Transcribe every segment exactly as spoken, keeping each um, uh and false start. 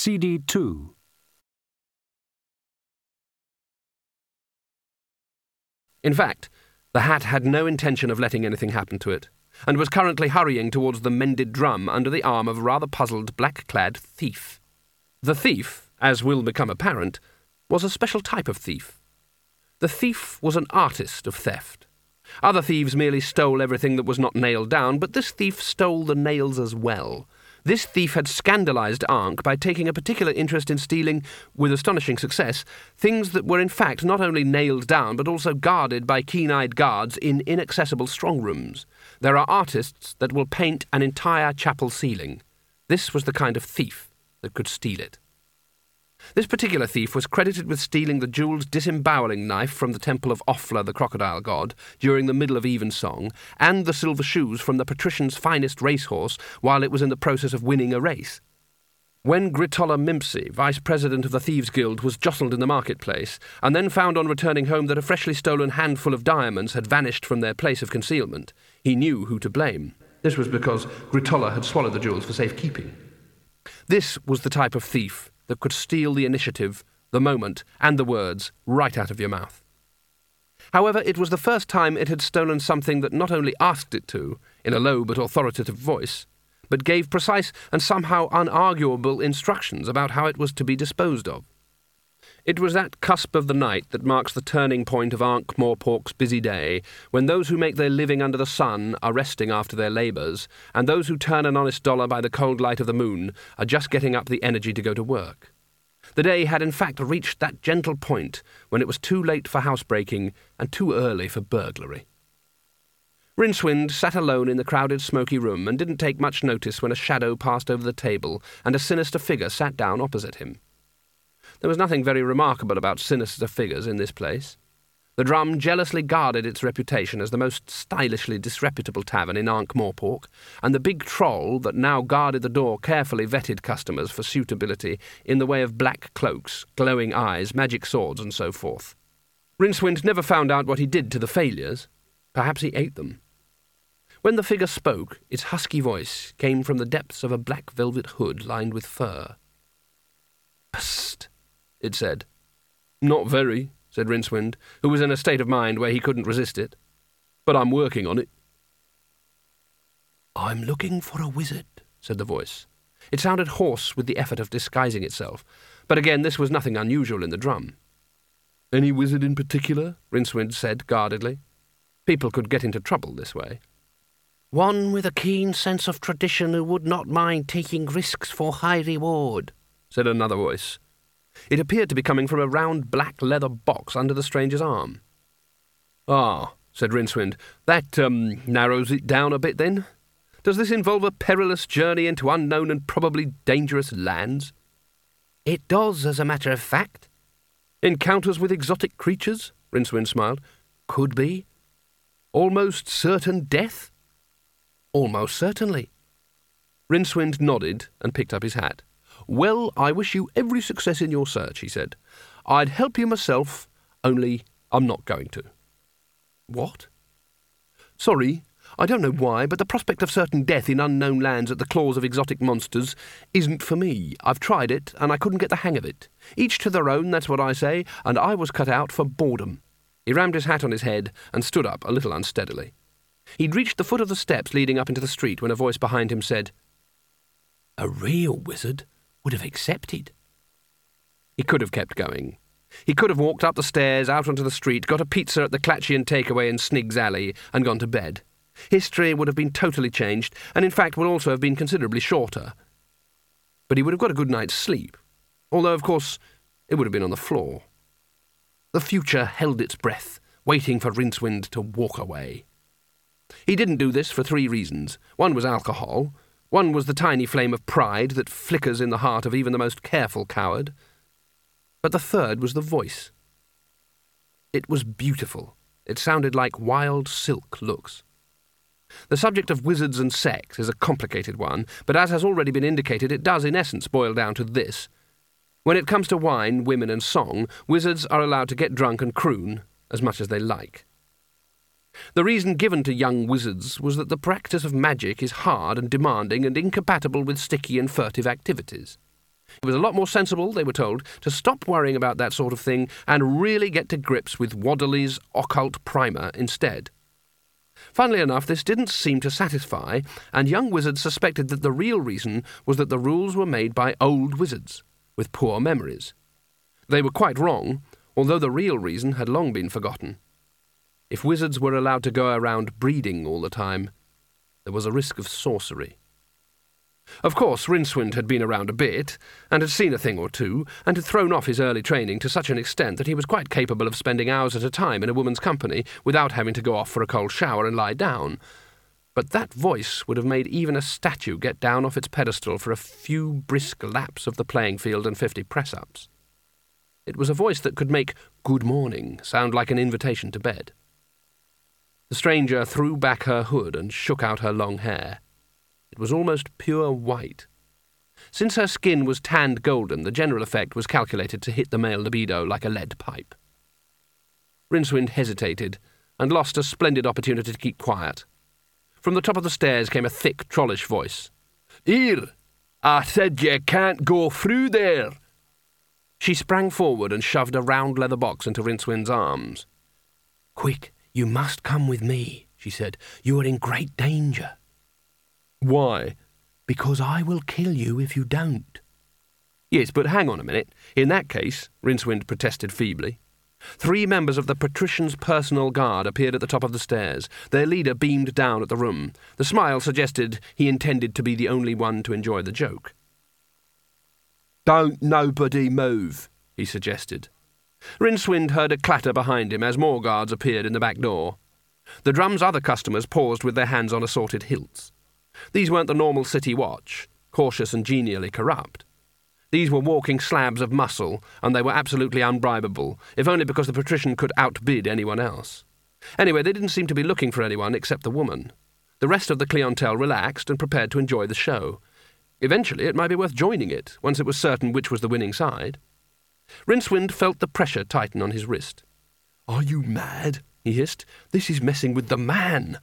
C D two. In fact, the hat had no intention of letting anything happen to it, and was currently hurrying towards the mended drum under the arm of a rather puzzled black-clad thief. The thief, as will become apparent, was a special type of thief. The thief was an artist of theft. Other thieves merely stole everything that was not nailed down, but this thief stole the nails as well. This thief had scandalized Ankh by taking a particular interest in stealing, with astonishing success, things that were in fact not only nailed down but also guarded by keen-eyed guards in inaccessible strong rooms. There are artists that will paint an entire chapel ceiling. This was the kind of thief that could steal it. This particular thief was credited with stealing the jeweled disemboweling knife from the temple of Offla, the crocodile god, during the middle of evensong, and the silver shoes from the patrician's finest racehorse while it was in the process of winning a race. When Gritola Mimpsy, vice president of the Thieves' Guild, was jostled in the marketplace, and then found on returning home that a freshly stolen handful of diamonds had vanished from their place of concealment, he knew who to blame. This was because Gritola had swallowed the jewels for safekeeping. This was the type of thief that could steal the initiative, the moment, and the words right out of your mouth. However, it was the first time it had stolen something that not only asked it to, in a low but authoritative voice, but gave precise and somehow unarguable instructions about how it was to be disposed of. It was that cusp of the night that marks the turning point of Ankh-Morpork's busy day, when those who make their living under the sun are resting after their labours, and those who turn an honest dollar by the cold light of the moon are just getting up the energy to go to work. The day had in fact reached that gentle point when it was too late for housebreaking and too early for burglary. Rincewind sat alone in the crowded smoky room and didn't take much notice when a shadow passed over the table and a sinister figure sat down opposite him. There was nothing very remarkable about sinister figures in this place. The Drum jealously guarded its reputation as the most stylishly disreputable tavern in Ankh-Morpork, and the big troll that now guarded the door carefully vetted customers for suitability in the way of black cloaks, glowing eyes, magic swords, and so forth. Rincewind never found out what he did to the failures. Perhaps he ate them. When the figure spoke, its husky voice came from the depths of a black velvet hood lined with fur. "Psst," it said. "Not very," said Rincewind, who was in a state of mind where he couldn't resist it. "But I'm working on it." "I'm looking for a wizard," said the voice. It sounded hoarse with the effort of disguising itself, but again this was nothing unusual in the Drum. "Any wizard in particular?" Rincewind said guardedly. People could get into trouble this way. "One with a keen sense of tradition who would not mind taking risks for high reward," said another voice. It appeared to be coming from a round black leather box under the stranger's arm. "Ah," said Rincewind, "that, um, narrows it down a bit then. Does this involve a perilous journey into unknown and probably dangerous lands?" "It does, as a matter of fact." "Encounters with exotic creatures?" Rincewind smiled. "Could be." "Almost certain death?" "Almost certainly." Rincewind nodded and picked up his hat. "Well, I wish you every success in your search," he said. "I'd help you myself, only I'm not going to." "What?" "Sorry, I don't know why, but the prospect of certain death in unknown lands at the claws of exotic monsters isn't for me. I've tried it, and I couldn't get the hang of it. Each to their own, that's what I say, and I was cut out for boredom." He rammed his hat on his head and stood up a little unsteadily. He'd reached the foot of the steps leading up into the street when a voice behind him said, "A real wizard would have accepted." He could have kept going. He could have walked up the stairs, out onto the street, got a pizza at the Clatchian takeaway in Sniggs Alley, and gone to bed. History would have been totally changed, and in fact would also have been considerably shorter. But he would have got a good night's sleep, although, of course, it would have been on the floor. The future held its breath, waiting for Rincewind to walk away. He didn't do this for three reasons. One was alcohol. One was the tiny flame of pride that flickers in the heart of even the most careful coward. But the third was the voice. It was beautiful. It sounded like wild silk looks. The subject of wizards and sex is a complicated one, but as has already been indicated, it does in essence boil down to this. When it comes to wine, women and song, wizards are allowed to get drunk and croon as much as they like. The reason given to young wizards was that the practice of magic is hard and demanding and incompatible with sticky and furtive activities. It was a lot more sensible, they were told, to stop worrying about that sort of thing and really get to grips with Wadderley's occult primer instead. Funnily enough, this didn't seem to satisfy, and young wizards suspected that the real reason was that the rules were made by old wizards, with poor memories. They were quite wrong, although the real reason had long been forgotten. If wizards were allowed to go around breeding all the time, there was a risk of sorcery. Of course, Rincewind had been around a bit, and had seen a thing or two, and had thrown off his early training to such an extent that he was quite capable of spending hours at a time in a woman's company without having to go off for a cold shower and lie down. But that voice would have made even a statue get down off its pedestal for a few brisk laps of the playing field and fifty press-ups. It was a voice that could make "good morning" sound like an invitation to bed. The stranger threw back her hood and shook out her long hair. It was almost pure white. Since her skin was tanned golden, the general effect was calculated to hit the male libido like a lead pipe. Rincewind hesitated, and lost a splendid opportunity to keep quiet. From the top of the stairs came a thick, trollish voice. "Here! I said you can't go through there!" She sprang forward and shoved a round leather box into Rincewind's arms. "Quick, you must come with me," she said. "You are in great danger." "Why?" "Because I will kill you if you don't." "Yes, but hang on a minute. In that case," Rincewind protested feebly. Three members of the patrician's personal guard appeared at the top of the stairs. Their leader beamed down at the room. The smile suggested he intended to be the only one to enjoy the joke. "Don't nobody move," he suggested. Rincewind heard a clatter behind him as more guards appeared in the back door. The drum's other customers paused with their hands on assorted hilts. These weren't the normal city watch, cautious and genially corrupt. These were walking slabs of muscle, and they were absolutely unbribable, if only because the patrician could outbid anyone else. Anyway, they didn't seem to be looking for anyone except the woman. The rest of the clientele relaxed and prepared to enjoy the show. Eventually, it might be worth joining it, once it was certain which was the winning side. Rincewind felt the pressure tighten on his wrist. "Are you mad?" he hissed. "This is messing with the man."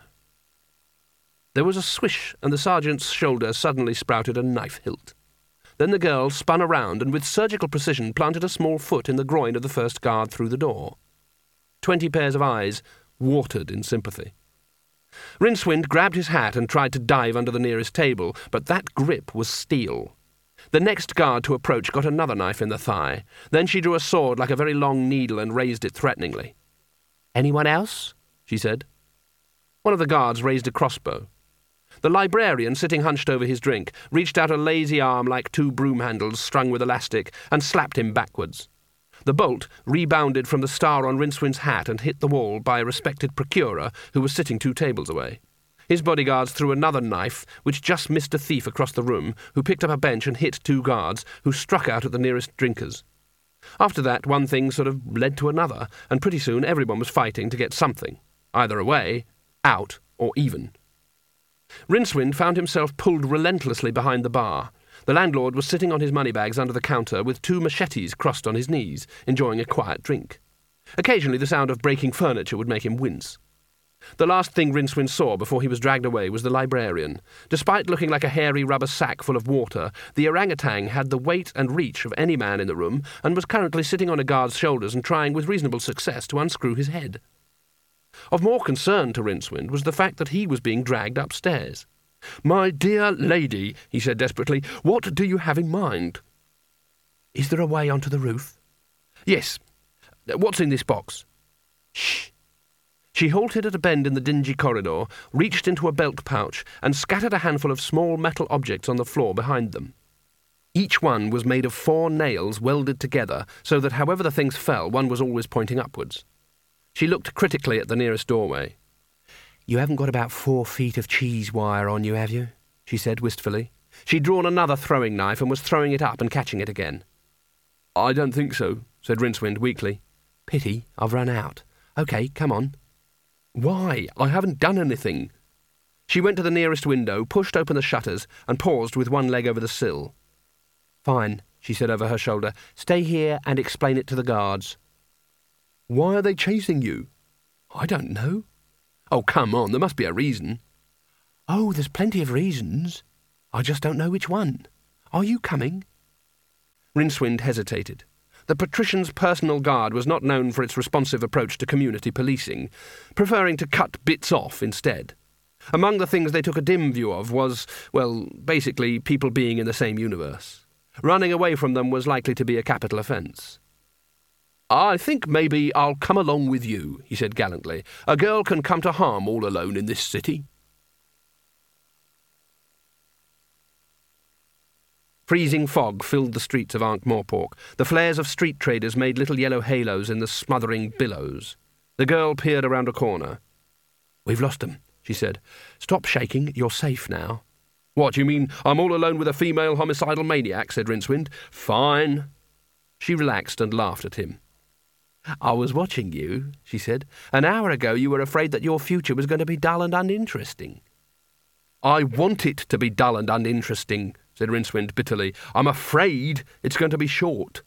There was a swish, and the sergeant's shoulder suddenly sprouted a knife hilt. Then the girl spun around and with surgical precision planted a small foot in the groin of the first guard through the door. Twenty pairs of eyes watered in sympathy. Rincewind grabbed his hat and tried to dive under the nearest table, but that grip was steel. The next guard to approach got another knife in the thigh. Then she drew a sword like a very long needle and raised it threateningly. "Anyone else?" she said. One of the guards raised a crossbow. The librarian, sitting hunched over his drink, reached out a lazy arm like two broom handles strung with elastic and slapped him backwards. The bolt rebounded from the star on Rincewind's hat and hit the wall by a respected procurer who was sitting two tables away. His bodyguards threw another knife, which just missed a thief across the room, who picked up a bench and hit two guards, who struck out at the nearest drinkers. After that, one thing sort of led to another, and pretty soon everyone was fighting to get something, either away, out, or even. Rincewind found himself pulled relentlessly behind the bar. The landlord was sitting on his moneybags under the counter with two machetes crossed on his knees, enjoying a quiet drink. Occasionally the sound of breaking furniture would make him wince. The last thing Rincewind saw before he was dragged away was the librarian. Despite looking like a hairy rubber sack full of water, the orangutan had the weight and reach of any man in the room and was currently sitting on a guard's shoulders and trying with reasonable success to unscrew his head. Of more concern to Rincewind was the fact that he was being dragged upstairs. "My dear lady," he said desperately, "what do you have in mind?" "Is there a way onto the roof?" "Yes. What's in this box?" "Shh." She halted at a bend in the dingy corridor, reached into a belt pouch, and scattered a handful of small metal objects on the floor behind them. Each one was made of four nails welded together, so that however the things fell, one was always pointing upwards. She looked critically at the nearest doorway. "You haven't got about four feet of cheese wire on you, have you?" she said wistfully. She'd drawn another throwing knife and was throwing it up and catching it again. "I don't think so," said Rincewind weakly. "Pity, I've run out. OK, come on." "Why? I haven't done anything." She went to the nearest window, pushed open the shutters, and paused with one leg over the sill. "Fine," she said over her shoulder. "Stay here and explain it to the guards." "Why are they chasing you?" "I don't know." "Oh, come on, there must be a reason." "Oh, there's plenty of reasons. I just don't know which one. Are you coming?" Rincewind hesitated. The patrician's personal guard was not known for its responsive approach to community policing, preferring to cut bits off instead. Among the things they took a dim view of was, well, basically people being in the same universe. Running away from them was likely to be a capital offence. "I think maybe I'll come along with you," he said gallantly. "A girl can come to harm all alone in this city." Freezing fog filled the streets of Ankh-Morpork. The flares of street traders made little yellow halos in the smothering billows. The girl peered around a corner. "We've lost 'em," she said. "Stop shaking. You're safe now." "What, you mean I'm all alone with a female homicidal maniac?" said Rincewind. "Fine." She relaxed and laughed at him. "I was watching you," she said. "An hour ago you were afraid that your future was going to be dull and uninteresting." "I want it to be dull and uninteresting," said Rincewind bitterly. "I'm afraid it's going to be short."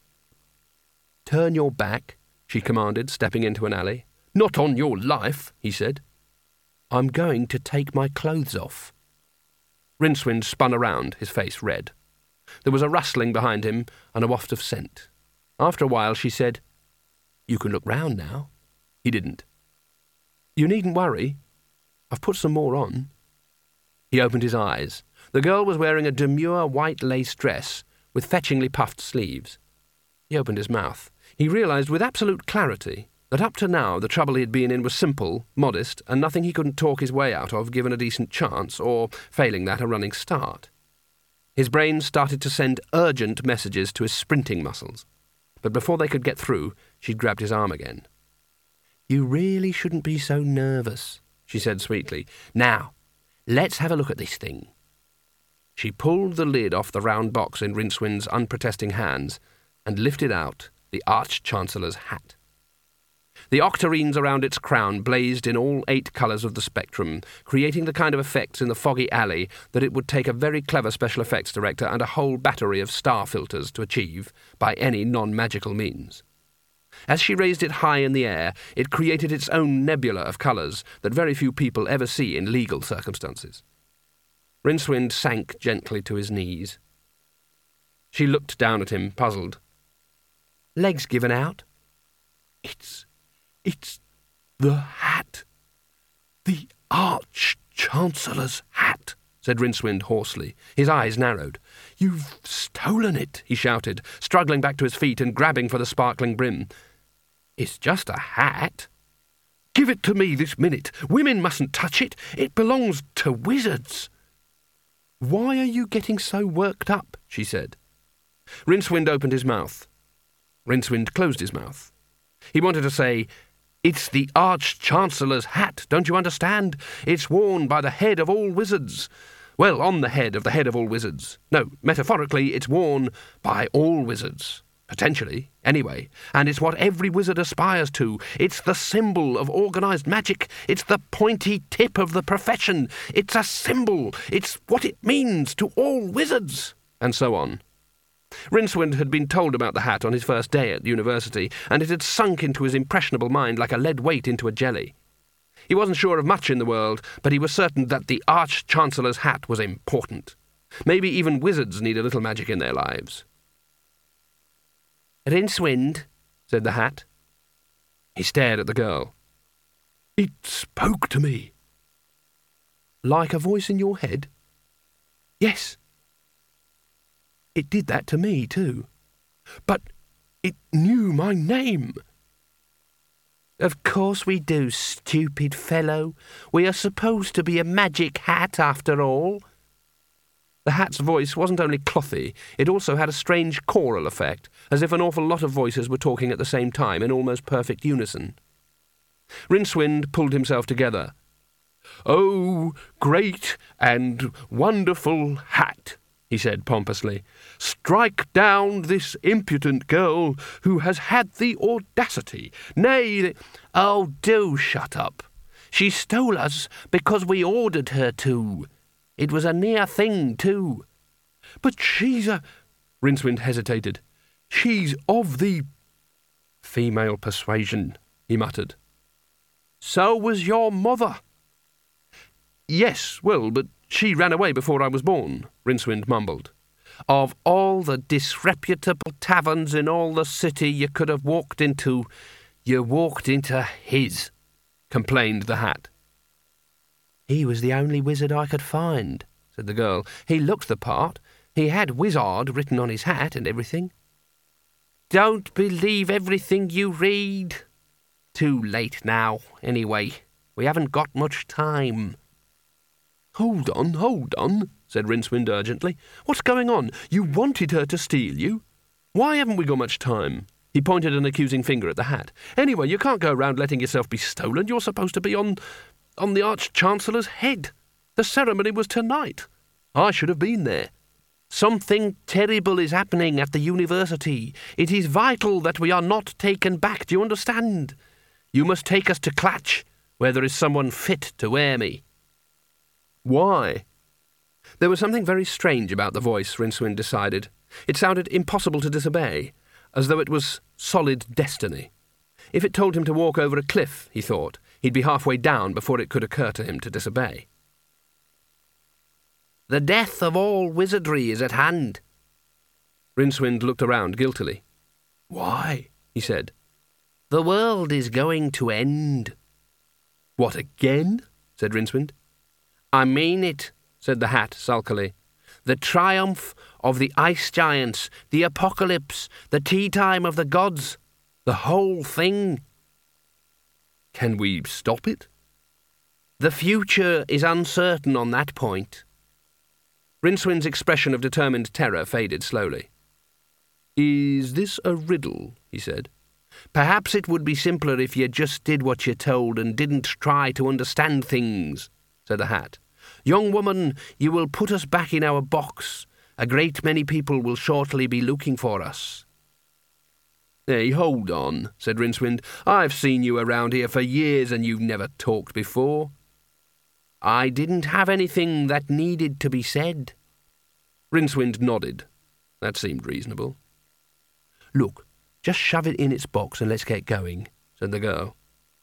"Turn your back," she commanded, stepping into an alley. "Not on your life," he said. "I'm going to take my clothes off." Rincewind spun around, his face red. There was a rustling behind him and a waft of scent. After a while she said, "You can look round now." He didn't. "You needn't worry. I've put some more on." He opened his eyes. The girl was wearing a demure white lace dress with fetchingly puffed sleeves. He opened his mouth. He realised with absolute clarity that up to now the trouble he had been in was simple, modest, and nothing he couldn't talk his way out of given a decent chance, or, failing that, a running start. His brain started to send urgent messages to his sprinting muscles, but before they could get through, she'd grabbed his arm again. "You really shouldn't be so nervous," she said sweetly. "Now, let's have a look at this thing." She pulled the lid off the round box in Rincewind's unprotesting hands and lifted out the Arch-Chancellor's hat. The octarines around its crown blazed in all eight colours of the spectrum, creating the kind of effects in the foggy alley that it would take a very clever special effects director and a whole battery of star filters to achieve by any non-magical means. As she raised it high in the air, it created its own nebula of colours that very few people ever see in legal circumstances. Rincewind sank gently to his knees. She looked down at him, puzzled. "Legs given out?" It's... it's the hat. The Arch-Chancellor's hat," said Rincewind hoarsely. His eyes narrowed. "You've stolen it," he shouted, struggling back to his feet and grabbing for the sparkling brim. "It's just a hat." "Give it to me this minute. Women mustn't touch it. It belongs to wizards." "Why are you getting so worked up?" she said. Rincewind opened his mouth. Rincewind closed his mouth. He wanted to say, "It's the Arch-Chancellor's hat, don't you understand? It's worn by the head of all wizards. Well, on the head of the head of all wizards. No, metaphorically, it's worn by all wizards. Potentially, anyway. And it's what every wizard aspires to. It's the symbol of organised magic. It's the pointy tip of the profession. It's a symbol. It's what it means to all wizards." And so on. Rincewind had been told about the hat on his first day at university, and it had sunk into his impressionable mind like a lead weight into a jelly. He wasn't sure of much in the world, but he was certain that the Arch-Chancellor's hat was important. Maybe even wizards need a little magic in their lives. "Rincewind," said the hat. He stared at the girl. "It spoke to me." "Like a voice in your head?" "Yes." "It did that to me, too." "But it knew my name." "Of course we do, stupid fellow. We are supposed to be a magic hat, after all." The hat's voice wasn't only clothy, it also had a strange choral effect, as if an awful lot of voices were talking at the same time in almost perfect unison. Rincewind pulled himself together. "Oh, great and wonderful hat," he said pompously. "Strike down this impudent girl who has had the audacity, nay, the—" "Oh, do shut up. She stole us because we ordered her to. It was a near thing, too." "But she's a—" Rincewind hesitated. "She's of the—" "female persuasion," he muttered. "So was your mother." "Yes, well, but she ran away before I was born," Rincewind mumbled. Of all the disreputable taverns in all the city you could have walked into, you walked into his, complained the Hat. He was the only wizard I could find, said the girl. He looked the part. He had Wizard written on his hat and everything. Don't believe everything you read. Too late now, anyway. We haven't got much time. Hold on, hold on, said Rincewind urgently. What's going on? You wanted her to steal you? Why haven't we got much time? He pointed an accusing finger at the Hat. Anyway, you can't go around letting yourself be stolen. You're supposed to be on... on the Arch-Chancellor's head. The ceremony was tonight. I should have been there. Something terrible is happening at the university. It is vital that we are not taken back. Do you understand? You must take us to Clatch, where there is someone fit to wear me. Why? There was something very strange about the voice, Rincewind decided. It sounded impossible to disobey, as though it was solid destiny. If it told him to walk over a cliff, he thought, he'd be halfway down before it could occur to him to disobey. The death of all wizardry is at hand. Rincewind looked around guiltily. Why? He said. The world is going to end. What, again? Said Rincewind. I mean it, said the Hat sulkily. The triumph of the ice giants, the apocalypse, the tea time of the gods, the whole thing. Can we stop it? The future is uncertain on that point. Rincewind's expression of determined terror faded slowly. Is this a riddle? He said. Perhaps it would be simpler if you just did what you're told and didn't try to understand things, said the Hat. Young woman, you will put us back in our box. A great many people will shortly be looking for us. Hey, hold on, said Rincewind. I've seen you around here for years and you've never talked before. I didn't have anything that needed to be said. Rincewind nodded. That seemed reasonable. Look, just shove it in its box and let's get going, said the girl.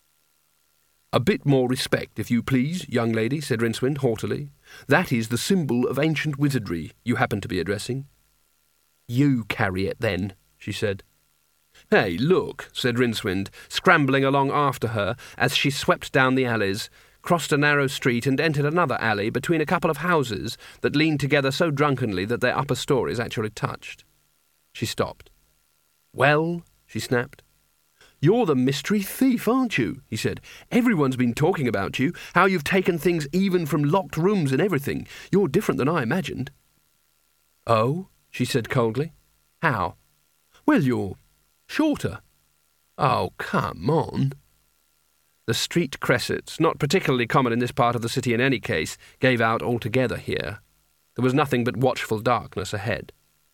A bit more respect, if you please, young lady, said Rincewind haughtily. That is the symbol of ancient wizardry you happen to be addressing. You carry it, then, she said. Hey, look, said Rincewind, scrambling along after her as she swept down the alleys, crossed a narrow street and entered another alley between a couple of houses that leaned together so drunkenly that their upper stories actually touched. She stopped. Well, she snapped. You're the mystery thief, aren't you? He said. Everyone's been talking about you, how you've taken things even from locked rooms and everything. You're different than I imagined. Oh, she said coldly. How? Well, you're shorter. Oh, come on. The street cressets, not particularly common in this part of the city in any case, gave out altogether here. There was nothing but watchful darkness ahead.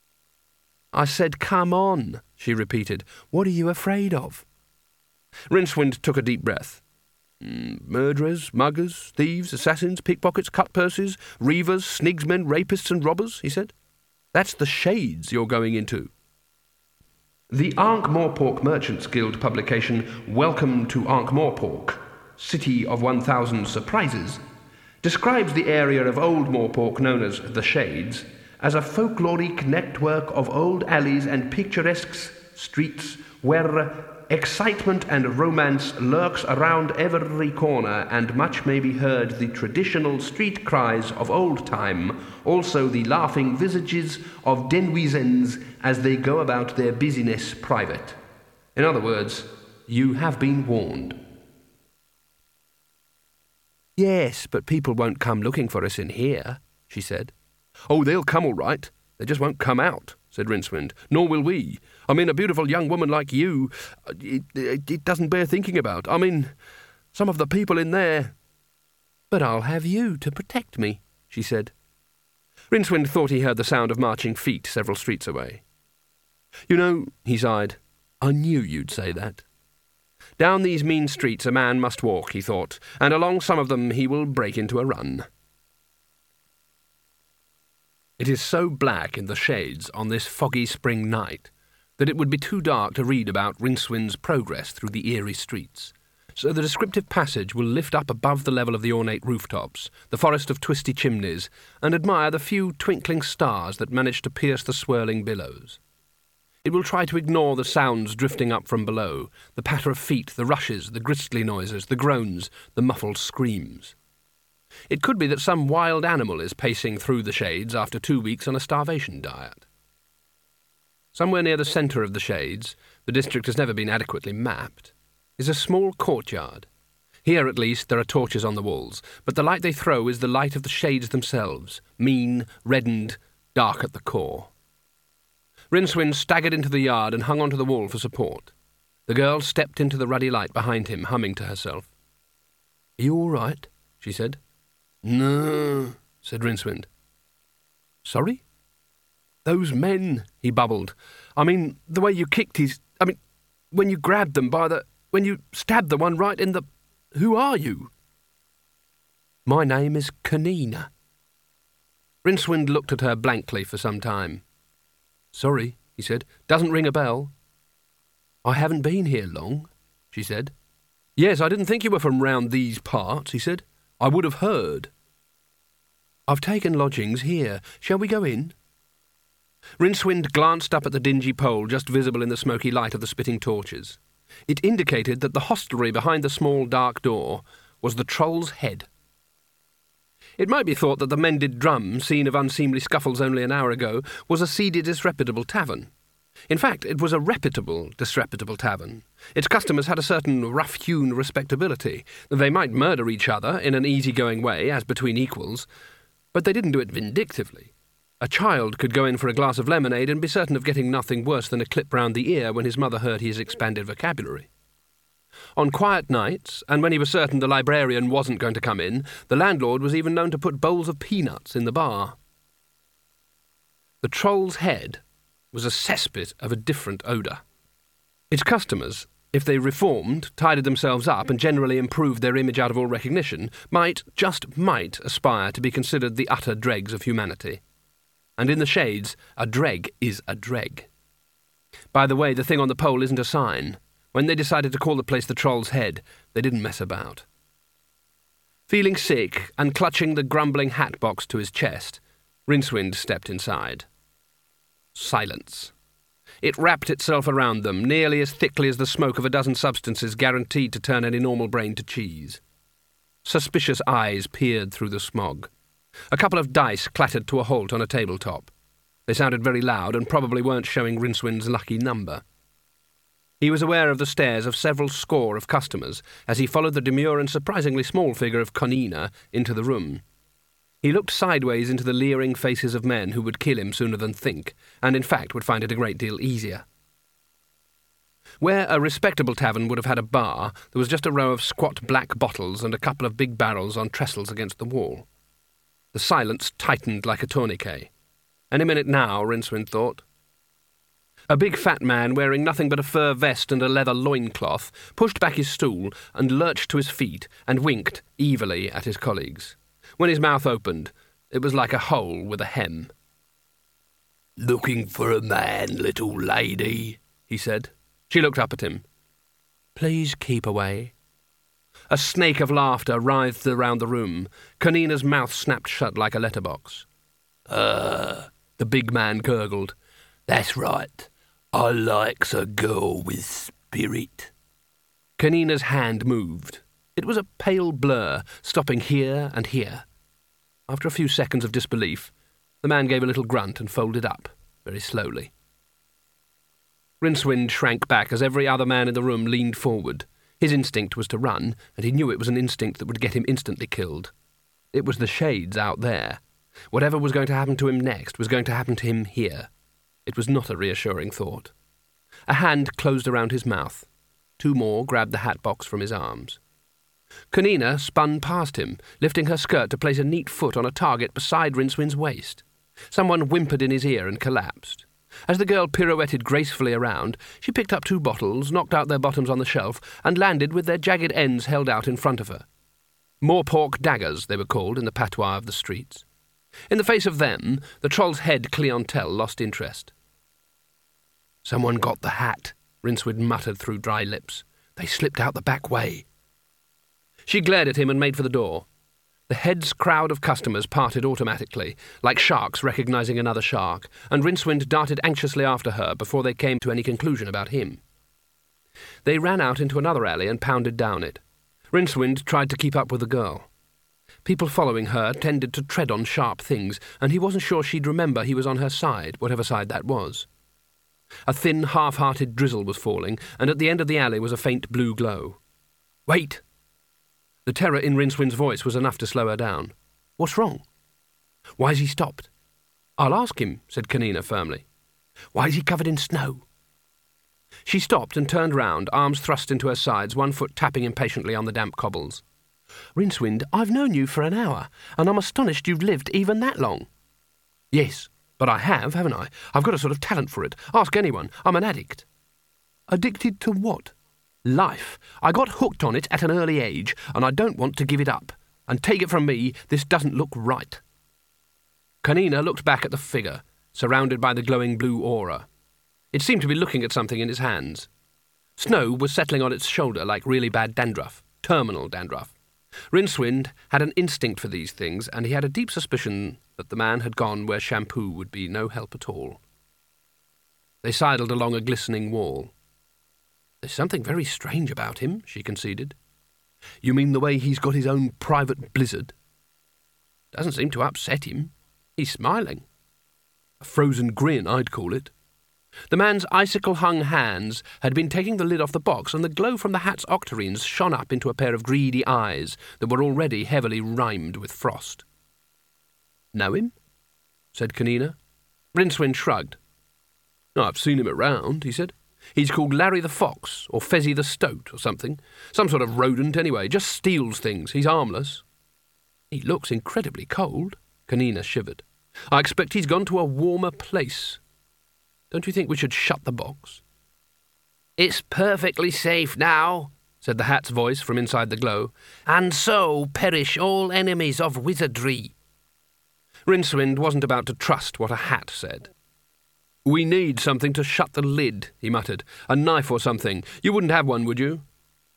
I said, come on, she repeated. What are you afraid of? Rincewind took a deep breath. Mm, murderers, muggers, thieves, assassins, pickpockets, cut-purses, reivers, snigsmen, rapists and robbers, he said. That's the shades you're going into. The Ankh-Morpork Merchants Guild publication Welcome to Ankh-Morpork, City of One Thousand Surprises, describes the area of Old Morpork known as the Shades as a folkloric network of old alleys and picturesque streets where excitement and romance lurks around every corner, and much may be heard the traditional street cries of old time, also the laughing visages of denizens as they go about their business private. In other words, you have been warned. Yes, but people won't come looking for us in here, she said. Oh, they'll come all right. They just won't come out, said Rincewind. Nor will we. I mean, a beautiful young woman like you, it, it, it doesn't bear thinking about. I mean, some of the people in there. But I'll have you to protect me, she said. Rincewind thought he heard the sound of marching feet several streets away. You know, he sighed, I knew you'd say that. Down these mean streets a man must walk, he thought, and along some of them he will break into a run. It is so black in the Shades on this foggy spring night that it would be too dark to read about Rincewind's progress through the eerie streets. so the descriptive passage will lift up above the level of the ornate rooftops, the forest of twisty chimneys, and admire the few twinkling stars that manage to pierce the swirling billows. It will try to ignore the sounds drifting up from below, the patter of feet, the rushes, the gristly noises, the groans, the muffled screams. It could be that some wild animal is pacing through the shades after two weeks on a starvation diet. Somewhere near the centre of the shades, the district has never been adequately mapped, is a small courtyard. Here, at least, there are torches on the walls, but the light they throw is the light of the shades themselves, mean, reddened, dark at the core. Rincewind staggered into the yard and hung onto the wall for support. The girl stepped into the ruddy light behind him, humming to herself. "Are you all right?" she said. "No," said Rincewind. "Sorry?" "Those men," he bubbled. "I mean, the way you kicked his... I mean, when you grabbed them by the... when you stabbed the one right in the... Who are you?" "My name is Kanina." Rincewind looked at her blankly for some time. "Sorry," he said. "Doesn't ring a bell." "I haven't been here long," she said. "Yes, I didn't think you were from round these parts," he said. "I would have heard." "I've taken lodgings here. Shall we go in?" Rincewind glanced up at the dingy pole just visible in the smoky light of the spitting torches. It indicated that the hostelry behind the small dark door was the Troll's Head. It might be thought that the Mended Drum, scene of unseemly scuffles only an hour ago, was a seedy, disreputable tavern. In fact, it was a reputable, disreputable tavern. Its customers had a certain rough-hewn respectability. They might murder each other in an easy-going way, as between equals, but they didn't do it vindictively. A child could go in for a glass of lemonade and be certain of getting nothing worse than a clip round the ear when his mother heard his expanded vocabulary. On quiet nights, and when he was certain the librarian wasn't going to come in, the landlord was even known to put bowls of peanuts in the bar. The Troll's Head was a cesspit of a different odour. Its customers, if they reformed, tidied themselves up, and generally improved their image out of all recognition, might, just might, aspire to be considered the utter dregs of humanity. And in the shades, a dreg is a dreg. By the way, the thing on the pole isn't a sign. When they decided to call the place the Troll's Head, they didn't mess about. Feeling sick and clutching the grumbling hat box to his chest, Rincewind stepped inside. Silence. It wrapped itself around them, nearly as thickly as the smoke of a dozen substances guaranteed to turn any normal brain to cheese. Suspicious eyes peered through the smog. A couple of dice clattered to a halt on a tabletop. They sounded very loud and probably weren't showing Rincewind's lucky number. He was aware of the stares of several score of customers as he followed the demure and surprisingly small figure of Kanina into the room. He looked sideways into the leering faces of men who would kill him sooner than think, and in fact would find it a great deal easier. Where a respectable tavern would have had a bar, there was just a row of squat black bottles and a couple of big barrels on trestles against the wall. The silence tightened like a tourniquet. Any minute now, Rincewind thought. A big fat man wearing nothing but a fur vest and a leather loincloth pushed back his stool and lurched to his feet and winked evilly at his colleagues. When his mouth opened, it was like a hole with a hem. "Looking for a man, little lady," he said. She looked up at him. "Please keep away." A snake of laughter writhed around the room. Kanina's mouth snapped shut like a letterbox. Uh, the big man gurgled. "That's right. I likes a girl with spirit." Kanina's hand moved. It was a pale blur, stopping here and here. After a few seconds of disbelief, the man gave a little grunt and folded up, very slowly. Rincewind shrank back as every other man in the room leaned forward. His instinct was to run, and he knew it was an instinct that would get him instantly killed. It was the shades out there. Whatever was going to happen to him next was going to happen to him here. It was not a reassuring thought. A hand closed around his mouth. Two more grabbed the hat box from his arms. Kanina spun past him, lifting her skirt to place a neat foot on a target beside Rincewind's waist. Someone whimpered in his ear and collapsed. As the girl pirouetted gracefully around, she picked up two bottles, knocked out their bottoms on the shelf, and landed with their jagged ends held out in front of her. Moorpork daggers, they were called in the patois of the streets. In the face of them, the Troll's Head clientele lost interest. "Someone got the hat," Rincewind muttered through dry lips. "They slipped out the back way. She glared at him and made for the door. The head's crowd of customers parted automatically, like sharks recognising another shark, and Rincewind darted anxiously after her before they came to any conclusion about him. They ran out into another alley and pounded down it. Rincewind tried to keep up with the girl. People following her tended to tread on sharp things, and he wasn't sure she'd remember he was on her side, whatever side that was. A thin, half-hearted drizzle was falling, and at the end of the alley was a faint blue glow. "Wait!" The terror in Rincewind's voice was enough to slow her down. "What's wrong?" "Why's he stopped?" "I'll ask him," said Kanina firmly. "Why's he covered in snow?" She stopped and turned round, arms thrust into her sides, one foot tapping impatiently on the damp cobbles. "Rincewind, I've known you for an hour, and I'm astonished you've lived even that long." "Yes, but I have, haven't I? I've got a sort of talent for it. Ask anyone. I'm an addict." "Addicted to what?" "Life. I got hooked on it at an early age, and I don't want to give it up. And take it from me, this doesn't look right." Kanina looked back at the figure, surrounded by the glowing blue aura. It seemed to be looking at something in his hands. Snow was settling on its shoulder like really bad dandruff, terminal dandruff. Rincewind had an instinct for these things, and he had a deep suspicion that the man had gone where shampoo would be no help at all. They sidled along a glistening wall. "There's something very strange about him," she conceded. "You mean the way he's got his own private blizzard?" "Doesn't seem to upset him. He's smiling. A frozen grin, I'd call it." The man's icicle-hung hands had been taking the lid off the box, and the glow from the hat's octarines shone up into a pair of greedy eyes that were already heavily rimed with frost. "Know him?" said Kanina. Rincewind shrugged. "I've seen him around," he said. "He's called Larry the Fox, or Fezzy the Stoat, or something. Some sort of rodent, anyway. Just steals things. He's harmless." "He looks incredibly cold," Kanina shivered. "I expect he's gone to a warmer place. Don't you think we should shut the box?" "It's perfectly safe now," said the hat's voice from inside the glow, "and so perish all enemies of wizardry." Rincewind wasn't about to trust what a hat said. "We need something to shut the lid," he muttered. "A knife or something. You wouldn't have one, would you?"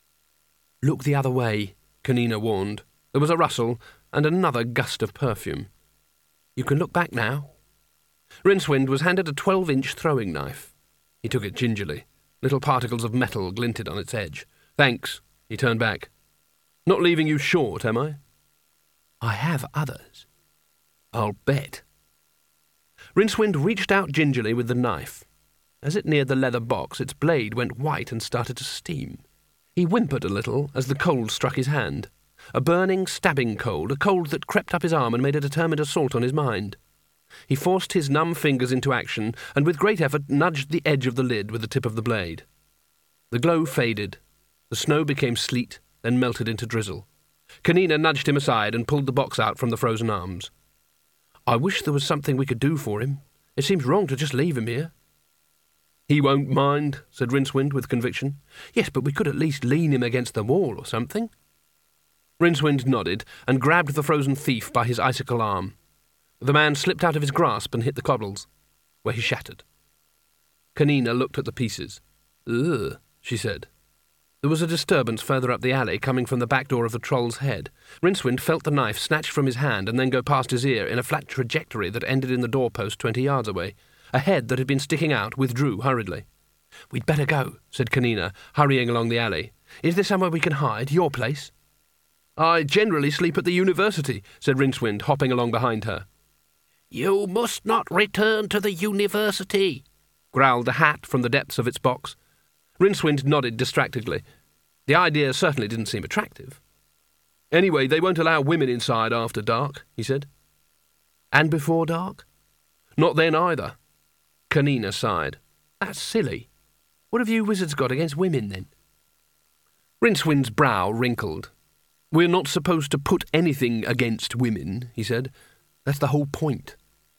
"Look the other way," Kanina warned. There was a rustle and another gust of perfume. "You can look back now." Rincewind was handed a twelve-inch throwing knife. He took it gingerly. Little particles of metal glinted on its edge. "Thanks," he turned back. "Not leaving you short, am I?" "I have others." "I'll bet." Rincewind reached out gingerly with the knife. As it neared the leather box, its blade went white and started to steam. He whimpered a little as the cold struck his hand. A burning, stabbing cold, a cold that crept up his arm and made a determined assault on his mind. He forced his numb fingers into action, and with great effort nudged the edge of the lid with the tip of the blade. The glow faded. The snow became sleet, then melted into drizzle. Kanina nudged him aside and pulled the box out from the frozen arms. "I wish there was something we could do for him. It seems wrong to just leave him here." "He won't mind," said Rincewind with conviction. "Yes, but we could at least lean him against the wall or something." Rincewind nodded and grabbed the frozen thief by his icicle arm. The man slipped out of his grasp and hit the cobbles, where he shattered. Kanina looked at the pieces. "Ugh," she said. There was a disturbance further up the alley, coming from the back door of the troll's head. Rincewind felt the knife snatched from his hand and then go past his ear in a flat trajectory that ended in the doorpost twenty yards away. A head that had been sticking out withdrew hurriedly. "We'd better go," said Kanina, hurrying along the alley. "Is there somewhere we can hide? Your place?" "I generally sleep at the university," said Rincewind, hopping along behind her. "You must not return to the university," growled the hat from the depths of its box. Rincewind nodded distractedly. The idea certainly didn't seem attractive. "Anyway, they won't allow women inside after dark," he said. "And before dark?" "Not then either." Kanina sighed. "That's silly. What have you wizards got against women, then?" Rincewind's brow wrinkled. "We're not supposed to put anything against women," he said. "That's the whole point."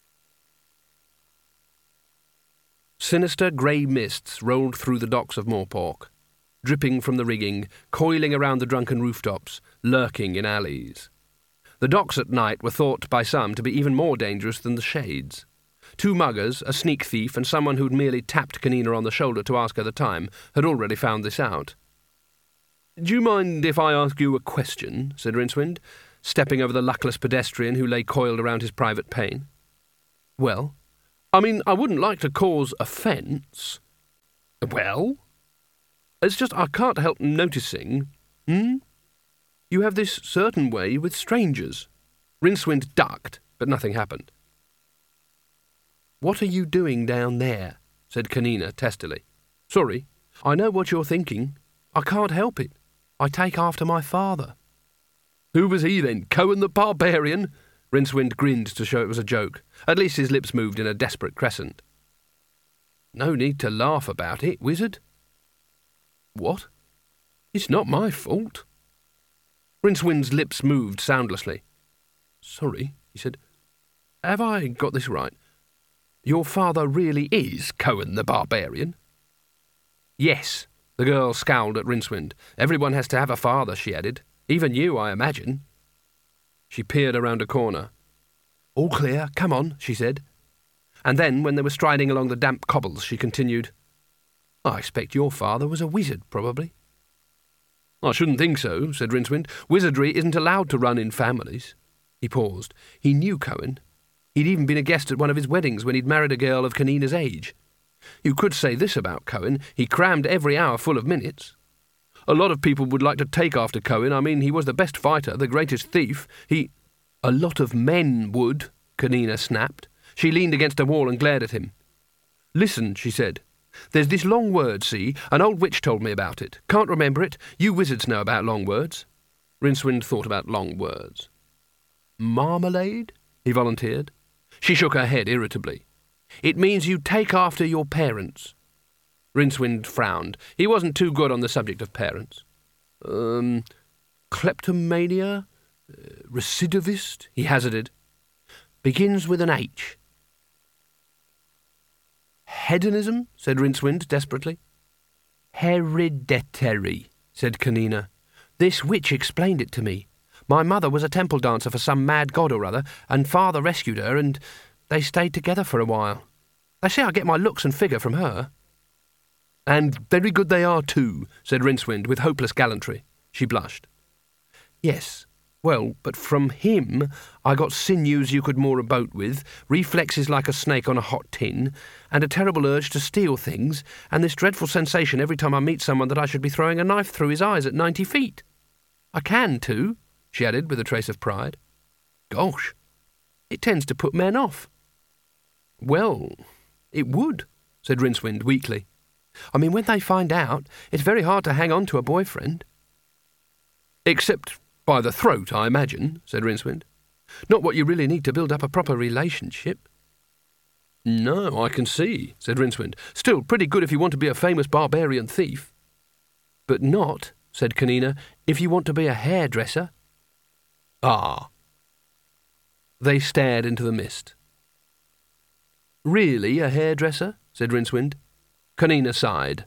Sinister grey mists rolled through the docks of Morpork, dripping from the rigging, coiling around the drunken rooftops, lurking in alleys. The docks at night were thought by some to be even more dangerous than the shades. Two muggers, a sneak thief, and someone who'd merely tapped Kanina on the shoulder to ask her the time, had already found this out. Do you mind if I ask you a question? Said Rincewind, stepping over the luckless pedestrian who lay coiled around his private pane. Well, I mean, I wouldn't like to cause offence. Well? It's just I can't help noticing, hmm? You have this certain way with strangers. Rincewind ducked, but nothing happened. What are you doing down there? Said Kanina testily. Sorry, I know what you're thinking. I can't help it. I take after my father. Who was he then? Cohen the Barbarian? Rincewind grinned to show it was a joke. At least his lips moved in a desperate crescent. No need to laugh about it, wizard. What? It's not my fault. Rincewind's lips moved soundlessly. Sorry, he said. Have I got this right? Your father really is Cohen the Barbarian? Yes. The girl scowled at Rincewind. Everyone has to have a father, she added. Even you, I imagine. She peered around a corner. All clear, come on, she said. And then, when they were striding along the damp cobbles, she continued, I expect your father was a wizard, probably. I shouldn't think so, said Rincewind. Wizardry isn't allowed to run in families. He paused. He knew Cohen. He'd even been a guest at one of his weddings when he'd married a girl of Kanina's age. You could say this about Cohen. He crammed every hour full of minutes. A lot of people would like to take after Cohen. I mean, he was the best fighter, the greatest thief. He... A lot of men would, Kanina snapped. She leaned against a wall and glared at him. Listen, she said. There's this long word, see? An old witch told me about it. Can't remember it. You wizards know about long words. Rincewind thought about long words. Marmalade? He volunteered. She shook her head irritably. It means you take after your parents. Rincewind frowned. He wasn't too good on the subject of parents. Um, kleptomania? Uh, recidivist? He hazarded. Begins with an H. Hedonism? Said Rincewind desperately. Hereditary, said Kanina. This witch explained it to me. My mother was a temple dancer for some mad god or other, and father rescued her, and they stayed together for a while. They say I get my looks and figure from her. And very good they are too, said Rincewind with hopeless gallantry. She blushed. Yes, well, but from him I got sinews you could moor a boat with, reflexes like a snake on a hot tin, and a terrible urge to steal things, and this dreadful sensation every time I meet someone that I should be throwing a knife through his eyes at ninety feet. I can too, she added with a trace of pride. Gosh, it tends to put men off. Well, it would, said Rincewind weakly. I mean, when they find out, it's very hard to hang on to a boyfriend. Except by the throat, I imagine, said Rincewind. Not what you really need to build up a proper relationship. No, I can see, said Rincewind. Still pretty good if you want to be a famous barbarian thief. But not, said Kanina, if you want to be a hairdresser. Ah. They stared into the mist. Really a hairdresser? Said Rincewind. Kanina sighed.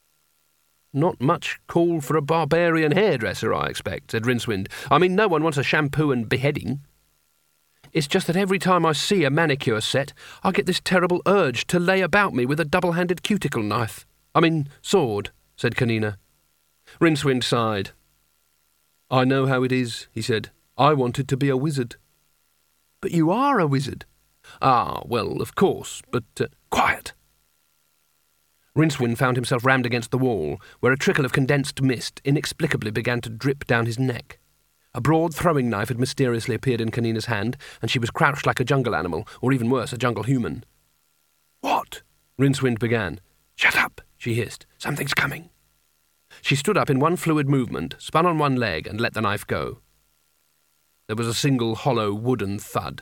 Not much call for a barbarian hairdresser, I expect, said Rincewind. I mean, no one wants a shampoo and beheading. It's just that every time I see a manicure set, I get this terrible urge to lay about me with a double-handed cuticle knife. I mean, sword, said Kanina. Rincewind sighed. I know how it is, he said. I wanted to be a wizard. But you are a wizard. Ah, well, of course, but... Uh, quiet! Rincewind found himself rammed against the wall, where a trickle of condensed mist inexplicably began to drip down his neck. A broad throwing knife had mysteriously appeared in Kanina's hand, and she was crouched like a jungle animal, or even worse, a jungle human. What? Rincewind began. Shut up, she hissed. Something's coming. She stood up in one fluid movement, spun on one leg, and let the knife go. There was a single hollow wooden thud.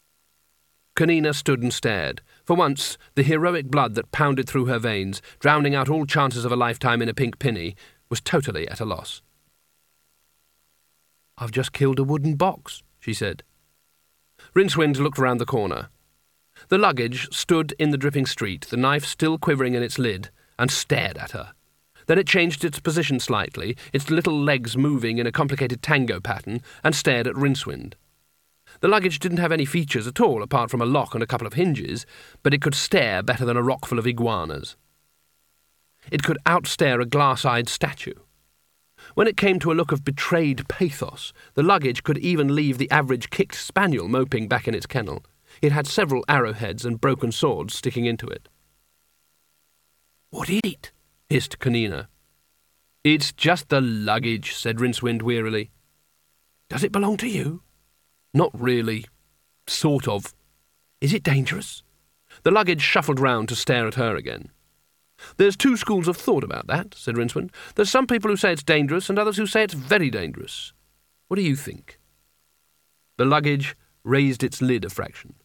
Kanina stood and stared. For once, the heroic blood that pounded through her veins, drowning out all chances of a lifetime in a pink penny, was totally at a loss. I've just killed a wooden box, she said. Rincewind looked round the corner. The luggage stood in the dripping street, the knife still quivering in its lid, and stared at her. Then it changed its position slightly, its little legs moving in a complicated tango pattern, and stared at Rincewind. The luggage didn't have any features at all, apart from a lock and a couple of hinges, but it could stare better than a rock full of iguanas. It could outstare a glass-eyed statue. When it came to a look of betrayed pathos, the luggage could even leave the average kicked spaniel moping back in its kennel. It had several arrowheads and broken swords sticking into it. "What is it?" hissed Kanina. "It's just the luggage," said Rincewind wearily. "Does it belong to you?" "Not really. Sort of." "Is it dangerous?" The luggage shuffled round to stare at her again. "There's two schools of thought about that," said Rincewind. "There's some people who say it's dangerous and others who say it's very dangerous. What do you think?" The luggage raised its lid a fraction.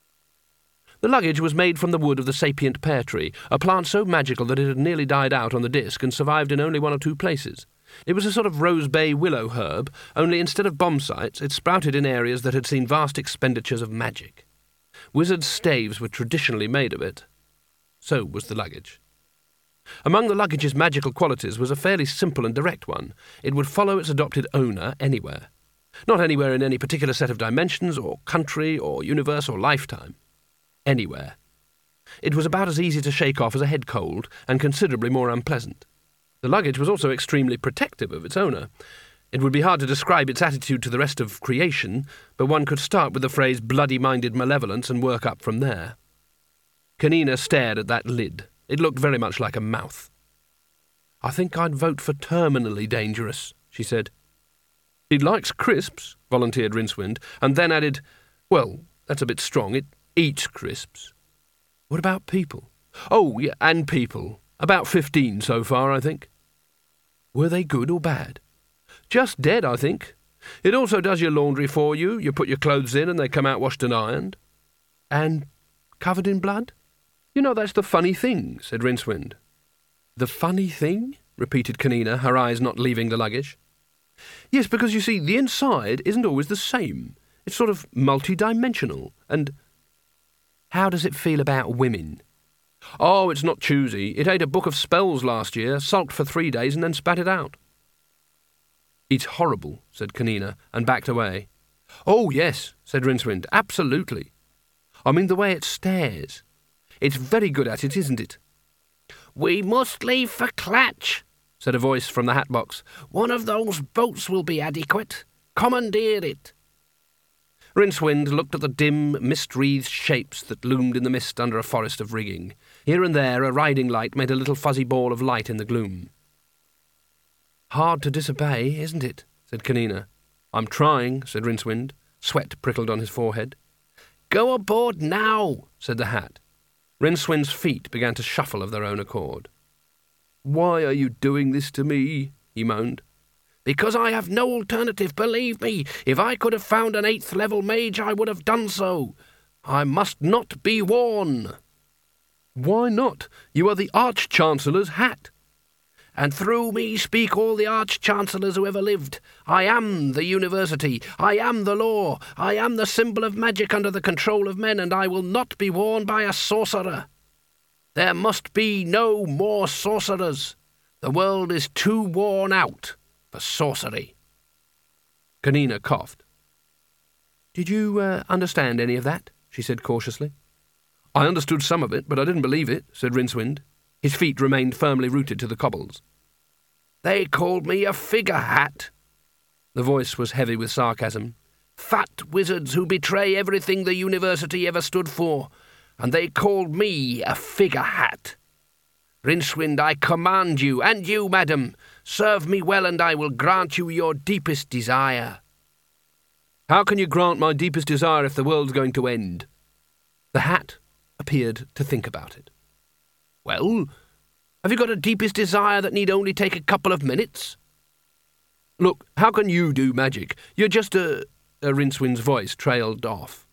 The luggage was made from the wood of the sapient pear tree, a plant so magical that it had nearly died out on the disc and survived in only one or two places. It was a sort of rose bay willow herb, only instead of bomb sites, it sprouted in areas that had seen vast expenditures of magic. Wizards' staves were traditionally made of it. So was the luggage. Among the luggage's magical qualities was a fairly simple and direct one. It would follow its adopted owner anywhere. Not anywhere in any particular set of dimensions, or country, or universe, or lifetime. Anywhere. It was about as easy to shake off as a head cold, and considerably more unpleasant. The luggage was also extremely protective of its owner. It would be hard to describe its attitude to the rest of creation, but one could start with the phrase bloody-minded malevolence and work up from there. Kanina stared at that lid. It looked very much like a mouth. "I think I'd vote for terminally dangerous," she said. "He likes crisps," volunteered Rincewind, and then added, "Well, that's a bit strong. It eats crisps." "What about people?" "Oh, yeah, and people. About fifteen so far, I think." "Were they good or bad?" "Just dead, I think. It also does your laundry for you. You put your clothes in and they come out washed and ironed." "And covered in blood?" "You know, that's the funny thing," said Rincewind. "The funny thing?" repeated Kanina, her eyes not leaving the luggage. "Yes, because, you see, the inside isn't always the same. It's sort of multi-dimensional, and—" "How does it feel about women?" "Oh, it's not choosy. It ate a book of spells last year, sulked for three days, and then spat it out." "It's horrible," said Kanina, and backed away. "Oh, yes," said Rincewind, "absolutely. I mean the way it stares. It's very good at it, isn't it?" "We must leave for Clatch," said a voice from the hat box. "One of those boats will be adequate. Commandeer it." Rincewind looked at the dim, mist-wreathed shapes that loomed in the mist under a forest of rigging. Here and there a riding light made a little fuzzy ball of light in the gloom. "Hard to disobey, isn't it?" said Kanina. "I'm trying," said Rincewind. Sweat prickled on his forehead. "Go aboard now," said the hat. Rincewind's feet began to shuffle of their own accord. "Why are you doing this to me?" he moaned. "Because I have no alternative, believe me. If I could have found an eighth-level mage, I would have done so. I must not be worn." "Why not? You are the Arch-Chancellor's hat." "And through me speak all the Arch-Chancellors who ever lived. I am the University. I am the law. I am the symbol of magic under the control of men, and I will not be worn by a sorcerer. There must be no more sorcerers. The world is too worn out for sorcery." Kanina coughed. "Did you uh, understand any of that?" she said cautiously. "I understood some of it, but I didn't believe it," said Rincewind. His feet remained firmly rooted to the cobbles. "They called me a figure-hat." The voice was heavy with sarcasm. "Fat wizards who betray everything the University ever stood for, and they called me a figure-hat. Rincewind, I command you, and you, madam, serve me well and I will grant you your deepest desire." "How can you grant my deepest desire if the world's going to end?" The hat appeared to think about it. "Well, have you got a deepest desire that need only take a couple of minutes?" "Look, how can you do magic? You're just a—" a Rincewind's voice trailed off.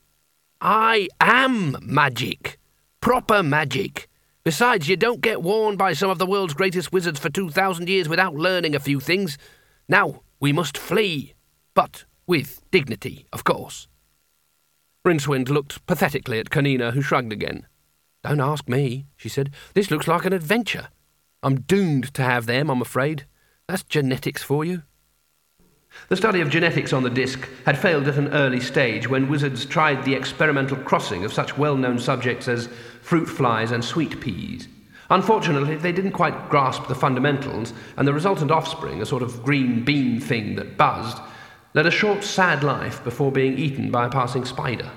"I am magic. Proper magic. Besides, you don't get worn by some of the world's greatest wizards for two thousand years without learning a few things. Now, we must flee. But with dignity, of course." Rincewind looked pathetically at Kanina, who shrugged again. "Don't ask me," she said. "This looks like an adventure. I'm doomed to have them, I'm afraid. That's genetics for you." The study of genetics on the disc had failed at an early stage when wizards tried the experimental crossing of such well-known subjects as fruit flies and sweet peas. Unfortunately, they didn't quite grasp the fundamentals, and the resultant offspring, a sort of green bean thing that buzzed, led a short, sad life before being eaten by a passing spider.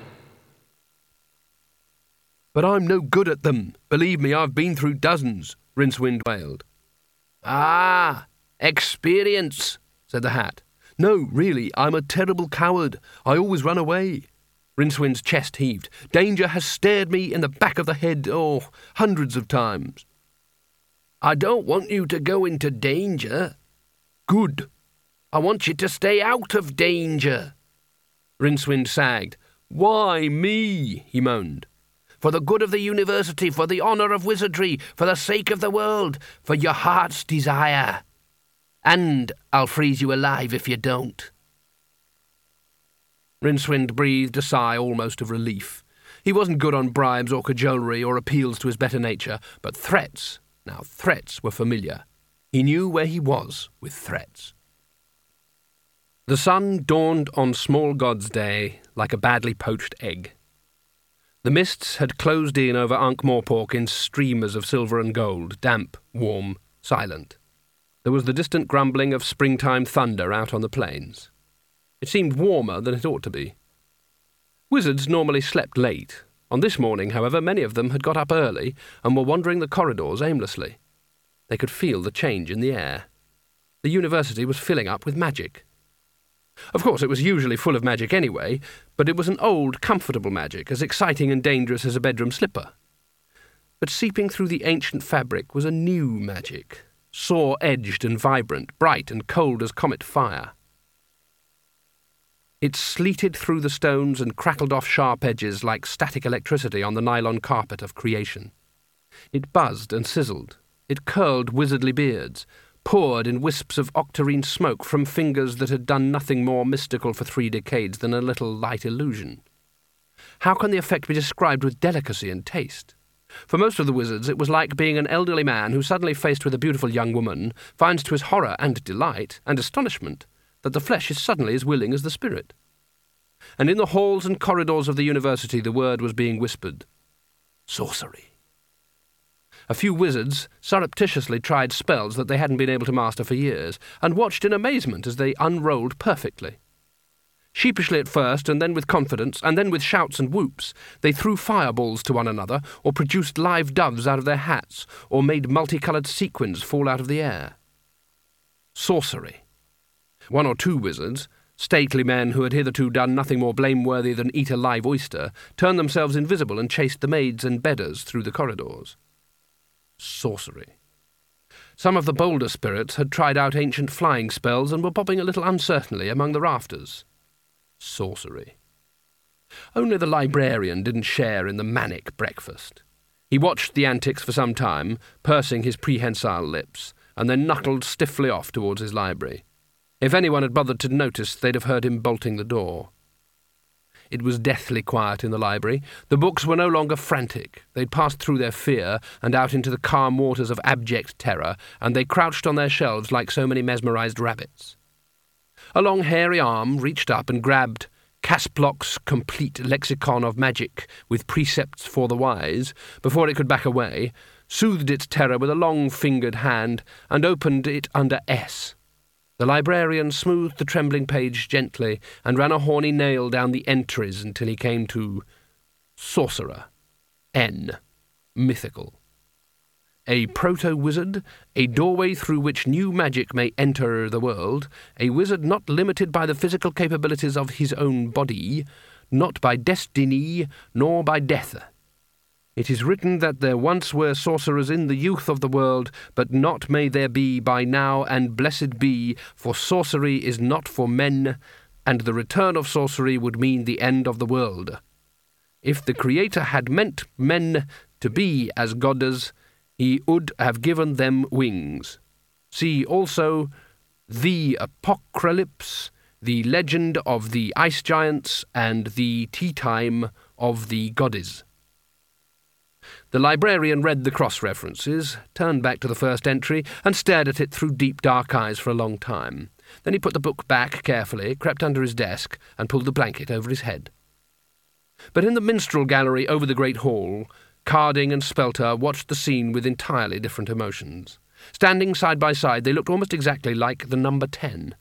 "But I'm no good at them. Believe me, I've been through dozens," Rincewind wailed. "Ah, experience," said the Hat. "No, really, I'm a terrible coward. I always run away." Rincewind's chest heaved. "Danger has stared me in the back of the head, oh, hundreds of times." "I don't want you to go into danger." "Good." "I want you to stay out of danger." Rincewind sagged. "Why me?" he moaned. "For the good of the university, for the honour of wizardry, for the sake of the world, for your heart's desire. And I'll freeze you alive if you don't." Rincewind breathed a sigh almost of relief. He wasn't good on bribes or cajolery or appeals to his better nature, but threats, now threats were familiar. He knew where he was with threats. The sun dawned on Small God's Day like a badly poached egg. The mists had closed in over Ankh-Morpork in streamers of silver and gold, damp, warm, silent. There was the distant grumbling of springtime thunder out on the plains. It seemed warmer than it ought to be. Wizards normally slept late. On this morning, however, many of them had got up early and were wandering the corridors aimlessly. They could feel the change in the air. The university was filling up with magic. Of course, it was usually full of magic anyway, but it was an old, comfortable magic, as exciting and dangerous as a bedroom slipper. But seeping through the ancient fabric was a new magic, saw-edged and vibrant, bright and cold as comet fire. It sleeted through the stones and crackled off sharp edges like static electricity on the nylon carpet of creation. It buzzed and sizzled. It curled wizardly beards, poured in wisps of octarine smoke from fingers that had done nothing more mystical for three decades than a little light illusion. How can the effect be described with delicacy and taste? For most of the wizards, it was like being an elderly man who, suddenly faced with a beautiful young woman, finds to his horror and delight and astonishment that the flesh is suddenly as willing as the spirit. And in the halls and corridors of the university the word was being whispered. Sorcery. A few wizards surreptitiously tried spells that they hadn't been able to master for years, and watched in amazement as they unrolled perfectly. Sheepishly at first, and then with confidence, and then with shouts and whoops, they threw fireballs to one another, or produced live doves out of their hats, or made multicoloured sequins fall out of the air. Sorcery. One or two wizards, stately men who had hitherto done nothing more blameworthy than eat a live oyster, turned themselves invisible and chased the maids and bedders through the corridors. Sorcery. Some of the bolder spirits had tried out ancient flying spells and were bobbing a little uncertainly among the rafters. Sorcery. Only the librarian didn't share in the manic breakfast. He watched the antics for some time, pursing his prehensile lips, and then knuckled stiffly off towards his library. If anyone had bothered to notice, they'd have heard him bolting the door. It was deathly quiet in the library. The books were no longer frantic. They'd passed through their fear and out into the calm waters of abject terror, and they crouched on their shelves like so many mesmerized rabbits. A long hairy arm reached up and grabbed Casplock's complete lexicon of magic with precepts for the wise before it could back away, soothed its terror with a long-fingered hand, and opened it under S. The librarian smoothed the trembling page gently and ran a horny nail down the entries until he came to Sorcerer. N. Mythical. A proto-wizard, a doorway through which new magic may enter the world, a wizard not limited by the physical capabilities of his own body, not by destiny, nor by death. It is written that there once were sorcerers in the youth of the world, but not may there be by now, and blessed be, for sorcery is not for men, and the return of sorcery would mean the end of the world. If the Creator had meant men to be as goddess, he would have given them wings. See also the Apocalypse, the legend of the ice giants, and the tea time of the goddess. The librarian read the cross-references, turned back to the first entry, and stared at it through deep dark eyes for a long time. Then he put the book back carefully, crept under his desk, and pulled the blanket over his head. But in the minstrel gallery over the great hall, Carding and Spelter watched the scene with entirely different emotions. Standing side by side, they looked almost exactly like the number ten.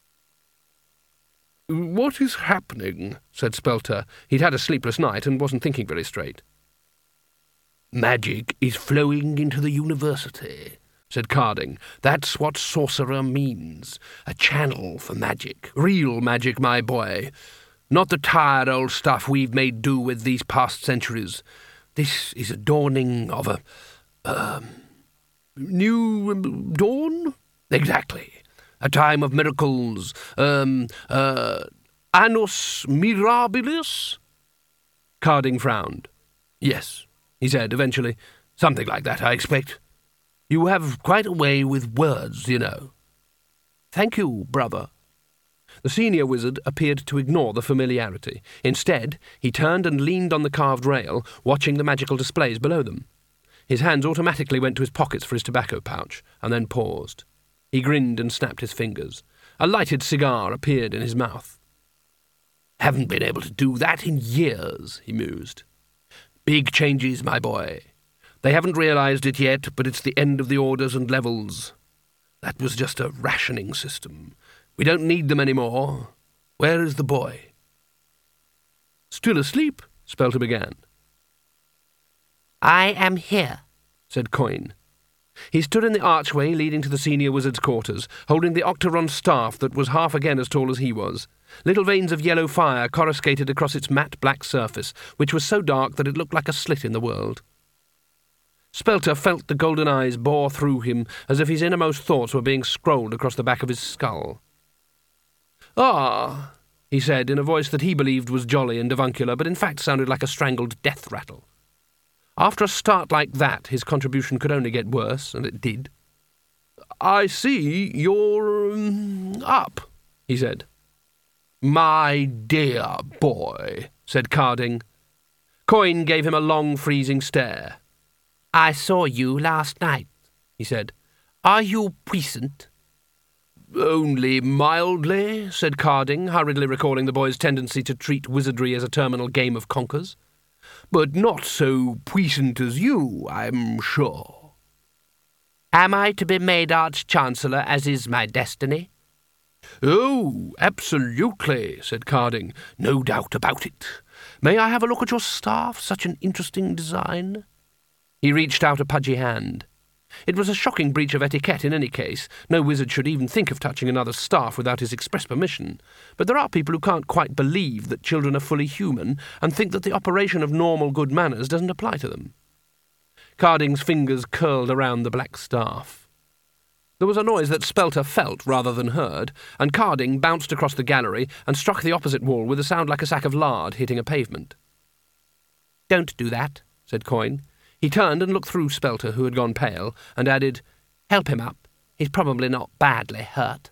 "What is happening?" said Spelter. He'd had a sleepless night and wasn't thinking very straight. "Magic is flowing into the university," said Carding. "That's what sorcerer means. A channel for magic. Real magic, my boy. Not the tired old stuff we've made do with these past centuries. This is a dawning of a... Um, new um, dawn? Exactly. A time of miracles. Um, uh, annus mirabilis?" Carding frowned. "Yes," he said eventually. "Something like that, I expect. You have quite a way with words, you know." "Thank you, brother." The senior wizard appeared to ignore the familiarity. Instead, he turned and leaned on the carved rail, watching the magical displays below them. His hands automatically went to his pockets for his tobacco pouch, and then paused. He grinned and snapped his fingers. A lighted cigar appeared in his mouth. "Haven't been able to do that in years," he mused. "Big changes, my boy. They haven't realized it yet, but it's the end of the orders and levels. That was just a rationing system. We don't need them anymore. Where is the boy?" "Still asleep," Spelter began. "I am here," said Coin. He stood in the archway leading to the senior wizard's quarters, holding the octaron staff that was half again as tall as he was. Little veins of yellow fire coruscated across its matte black surface, which was so dark that it looked like a slit in the world. Spelter felt the golden eyes bore through him, as if his innermost thoughts were being scrolled across the back of his skull. "Ah," he said in a voice that he believed was jolly and avuncular, but in fact sounded like a strangled death rattle. After a start like that, his contribution could only get worse, and it did. "I see you're um, up," he said. "My dear boy," said Carding. Coin gave him a long, freezing stare. "I saw you last night," he said. "Are you puissant?" "Only mildly," said Carding, hurriedly recalling the boy's tendency to treat wizardry as a terminal game of conkers. "But not so puissant as you, I'm sure." "Am I to be made Arch-Chancellor, as is my destiny?" "Oh, absolutely," said Carding. "No doubt about it. May I have a look at your staff? Such an interesting design." He reached out a pudgy hand. It was a shocking breach of etiquette in any case. No wizard should even think of touching another's staff without his express permission. But there are people who can't quite believe that children are fully human and think that the operation of normal good manners doesn't apply to them. Carding's fingers curled around the black staff. There was a noise that Spelter felt rather than heard, and Carding bounced across the gallery and struck the opposite wall with a sound like a sack of lard hitting a pavement. "Don't do that," said Coin. He turned and looked through Spelter, who had gone pale, and added, "Help him up. He's probably not badly hurt."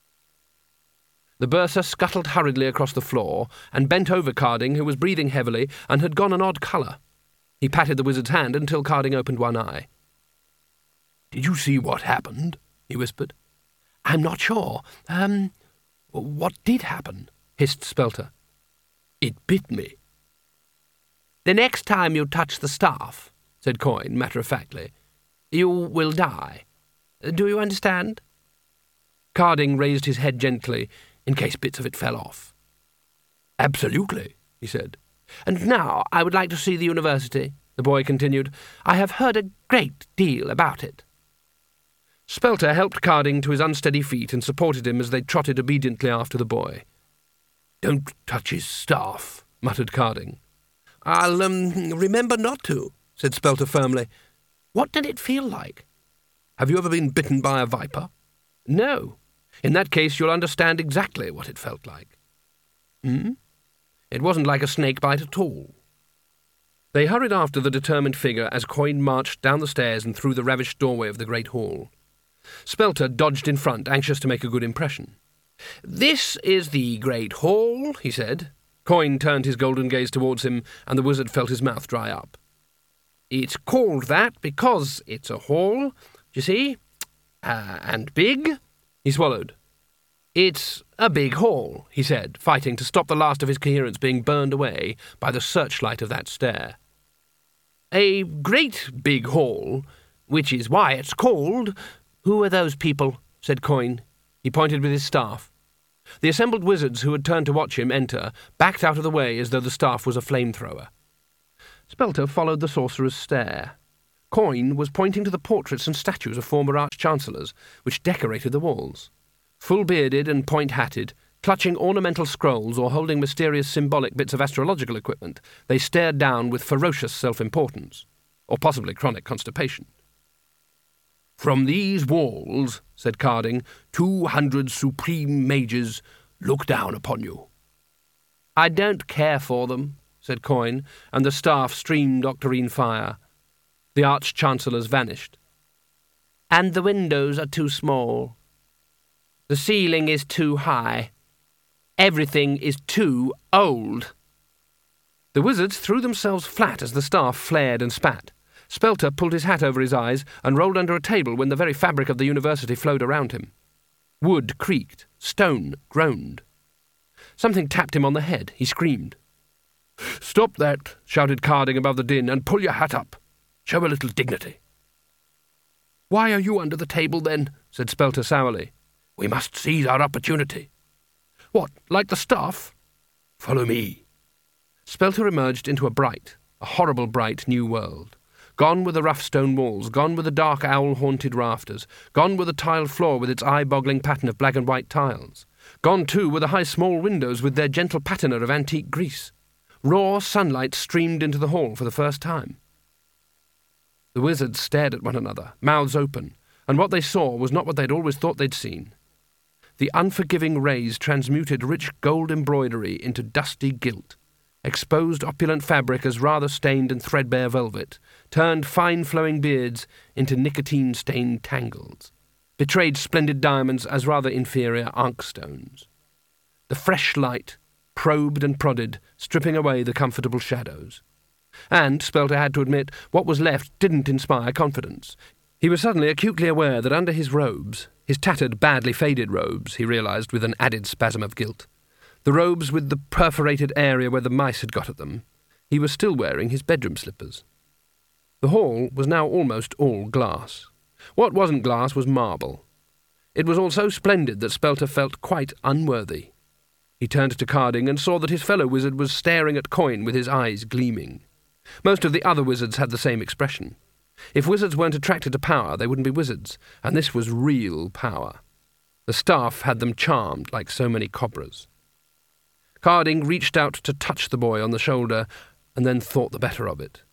The bursar scuttled hurriedly across the floor and bent over Carding, who was breathing heavily and had gone an odd colour. He patted the wizard's hand until Carding opened one eye. "Did you see what happened?" he whispered. "I'm not sure. Um, what did happen?" hissed Spelter. "It bit me." "The next time you touch the staff," said Coin matter-of-factly, "you will die. Do you understand?" Carding raised his head gently, in case bits of it fell off. "Absolutely," he said. "And now I would like to see the university," the boy continued. "I have heard a great deal about it." Spelter helped Carding to his unsteady feet and supported him as they trotted obediently after the boy. "Don't touch his staff," muttered Carding. "I'll, um, remember not to," said Spelter firmly. "What did it feel like?" "Have you ever been bitten by a viper?" "No. In that case, you'll understand exactly what it felt like." Hmm? It wasn't like a snake bite at all. They hurried after the determined figure as Coin marched down the stairs and through the ravished doorway of the great hall. Spelter dodged in front, anxious to make a good impression. "This is the great hall," he said. Coin turned his golden gaze towards him, and the wizard felt his mouth dry up. "It's called that because it's a hall, you see, uh, and big." He swallowed. "It's a big hall," he said, fighting to stop the last of his coherence being burned away by the searchlight of that stair. A great big hall, which is why it's called—" "Who are those people?" said Coin. He pointed with his staff. The assembled wizards who had turned to watch him enter backed out of the way as though the staff was a flamethrower. Spelter followed the sorcerer's stare. Coin was pointing to the portraits and statues of former arch-chancellors, which decorated the walls. Full-bearded and point-hatted, clutching ornamental scrolls or holding mysterious symbolic bits of astrological equipment, they stared down with ferocious self-importance, or possibly chronic constipation. "From these walls," said Carding, two hundred supreme mages look down upon you." "I don't care for them," said Coin, and the staff streamed octarine fire. The arch-chancellors vanished. "And the windows are too small. The ceiling is too high. Everything is too old." The wizards threw themselves flat as the staff flared and spat. Spelter pulled his hat over his eyes and rolled under a table when the very fabric of the university flowed around him. Wood creaked. Stone groaned. Something tapped him on the head. He screamed. "Stop that," shouted Carding above the din, "and pull your hat up. Show a little dignity." "Why are you under the table, then?" said Spelter sourly. "We must seize our opportunity." "What, like the staff?" "Follow me." Spelter emerged into a bright, a horrible bright new world. Gone were the rough stone walls, gone were the dark owl-haunted rafters, gone were the tiled floor with its eye-boggling pattern of black and white tiles. Gone, too, were the high small windows with their gentle patina of antique Greece. Raw sunlight streamed into the hall for the first time. The wizards stared at one another, mouths open, and what they saw was not what they'd always thought they'd seen. The unforgiving rays transmuted rich gold embroidery into dusty gilt, exposed opulent fabric as rather stained and threadbare velvet, turned fine flowing beards into nicotine-stained tangles, betrayed splendid diamonds as rather inferior ankh-stones. The fresh light probed and prodded, stripping away the comfortable shadows. And, Spelter had to admit, what was left didn't inspire confidence. He was suddenly acutely aware that under his robes, his tattered, badly faded robes, he realised with an added spasm of guilt, the robes with the perforated area where the mice had got at them, he was still wearing his bedroom slippers. The hall was now almost all glass. What wasn't glass was marble. It was all so splendid that Spelter felt quite unworthy. He turned to Carding and saw that his fellow wizard was staring at Coin with his eyes gleaming. Most of the other wizards had the same expression. If wizards weren't attracted to power, they wouldn't be wizards, and this was real power. The staff had them charmed like so many cobras. Carding reached out to touch the boy on the shoulder, and then thought the better of it.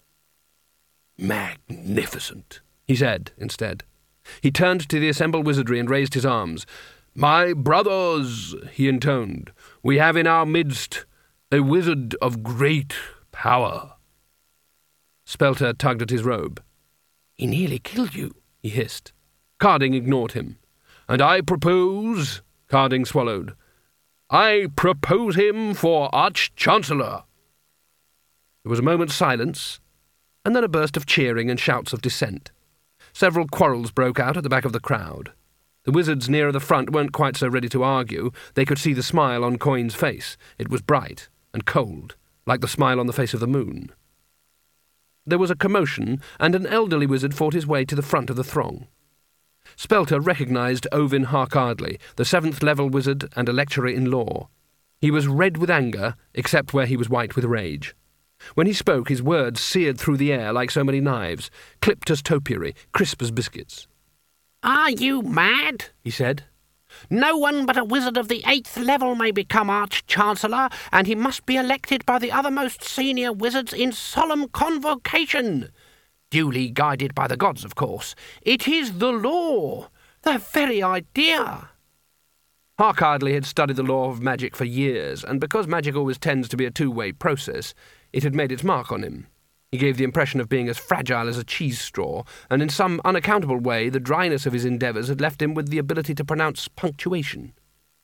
"Magnificent," he said instead. He turned to the assembled wizardry and raised his arms. "My brothers," he intoned, "we have in our midst a wizard of great power." Spelter tugged at his robe. "He nearly killed you," he hissed. Carding ignored him. "And I propose," Carding swallowed, "I propose him for Arch-Chancellor." There was a moment's silence, and then a burst of cheering and shouts of dissent. Several quarrels broke out at the back of the crowd. The wizards nearer the front weren't quite so ready to argue. They could see the smile on Coin's face. It was bright and cold, like the smile on the face of the moon. There was a commotion, and an elderly wizard fought his way to the front of the throng. Spelter recognised Ovin Harkardly, the seventh-level wizard and a lecturer in law. He was red with anger, except where he was white with rage. When he spoke, his words seared through the air like so many knives, clipped as topiary, crisp as biscuits. "Are you mad?" he said. "No one but a wizard of the eighth level may become Arch-Chancellor, and he must be elected by the other most senior wizards in solemn convocation. Duly guided by the gods, of course. It is the law, the very idea." Harkardly had studied the law of magic for years, and because magic always tends to be a two-way process, it had made its mark on him. He gave the impression of being as fragile as a cheese straw, and in some unaccountable way the dryness of his endeavours had left him with the ability to pronounce punctuation.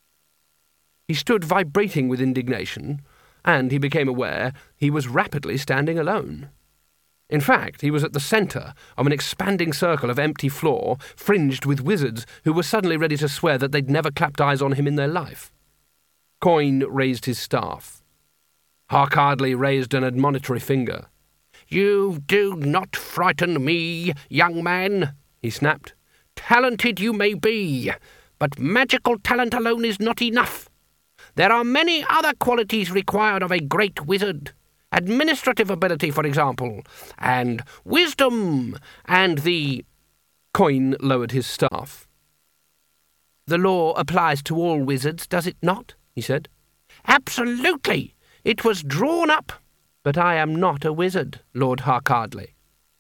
He stood vibrating with indignation, and he became aware he was rapidly standing alone. In fact, he was at the centre of an expanding circle of empty floor, fringed with wizards who were suddenly ready to swear that they'd never clapped eyes on him in their life. Coin raised his staff. Harkardly raised an admonitory finger. You do not frighten me, young man, he snapped. Talented you may be, but magical talent alone is not enough. There are many other qualities required of a great wizard. Administrative ability, for example, and wisdom, and the... Coin lowered his staff. The law applies to all wizards, does it not? He said. Absolutely. It was drawn up. But I am not a wizard, Lord Harkardley.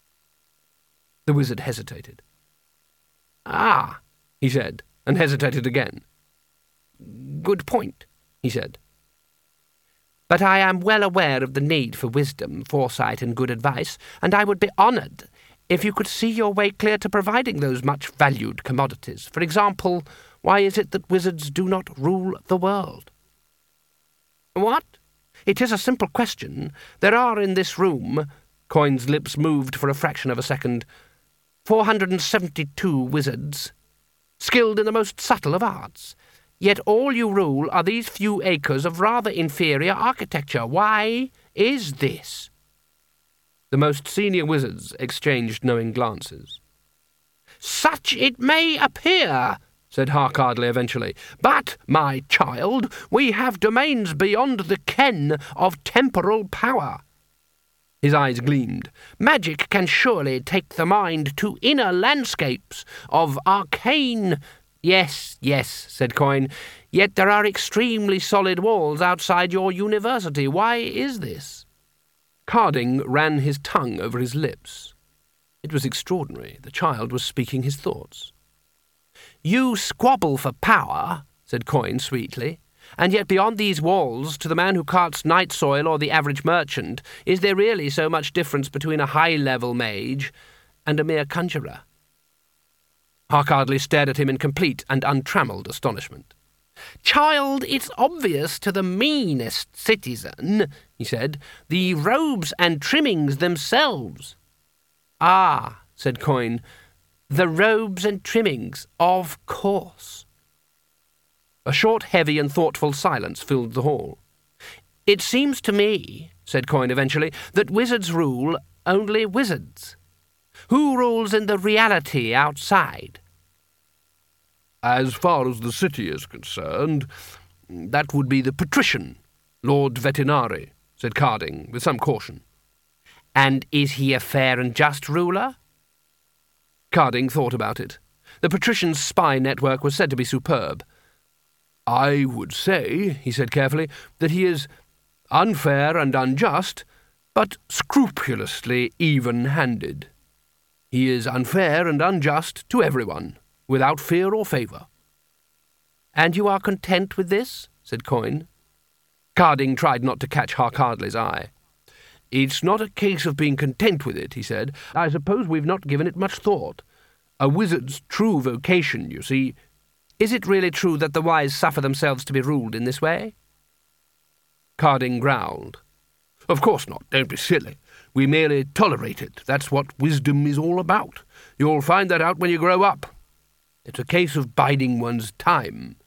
The wizard hesitated. Ah, he said, and hesitated again. Good point, he said. But I am well aware of the need for wisdom, foresight, and good advice, and I would be honoured if you could see your way clear to providing those much-valued commodities. For example, why is it that wizards do not rule the world? What? It is a simple question. There are in this room, Coin's lips moved for a fraction of a second, four hundred seventy-two wizards, skilled in the most subtle of arts. Yet all you rule are these few acres of rather inferior architecture. Why is this? The most senior wizards exchanged knowing glances. Such it may appear, said Harkardley eventually. But, my child, we have domains beyond the ken of temporal power. His eyes gleamed. Magic can surely take the mind to inner landscapes of arcane... Yes, yes, said Coin. Yet there are extremely solid walls outside your university. Why is this? Carding ran his tongue over his lips. It was extraordinary. The child was speaking his thoughts. You squabble for power, said Coin sweetly, and yet beyond these walls, to the man who carts night soil or the average merchant, is there really so much difference between a high-level mage and a mere conjurer? Harkardley stared at him in complete and untrammelled astonishment. Child, it's obvious to the meanest citizen, he said, the robes and trimmings themselves. Ah, said Coin, the robes and trimmings, of course. A short, heavy and thoughtful silence filled the hall. It seems to me, said Coin eventually, that wizards rule only wizards. Who rules in the reality outside? As far as the city is concerned, that would be the patrician, Lord Vetinari, said Carding, with some caution. And is he a fair and just ruler? Carding thought about it. The patrician's spy network was said to be superb. I would say, he said carefully, that he is unfair and unjust, but scrupulously even-handed. He is unfair and unjust to everyone, without fear or favour. And you are content with this? Said Coin. Carding tried not to catch Harkardley's eye. It's not a case of being content with it, he said. I suppose we've not given it much thought. A wizard's true vocation, you see... Is it really true that the wise suffer themselves to be ruled in this way? Carding growled. Of course not, don't be silly. We merely tolerate it. That's what wisdom is all about. You'll find that out when you grow up. It's a case of biding one's time.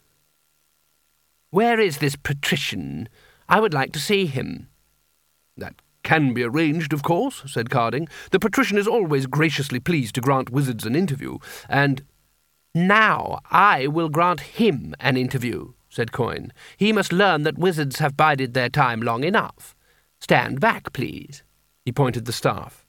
Where is this patrician? I would like to see him. That can be arranged, of course, said Carding. The patrician is always graciously pleased to grant wizards an interview, and... Now I will grant him an interview, said Coin. He must learn that wizards have bided their time long enough. Stand back, please. He pointed the staff.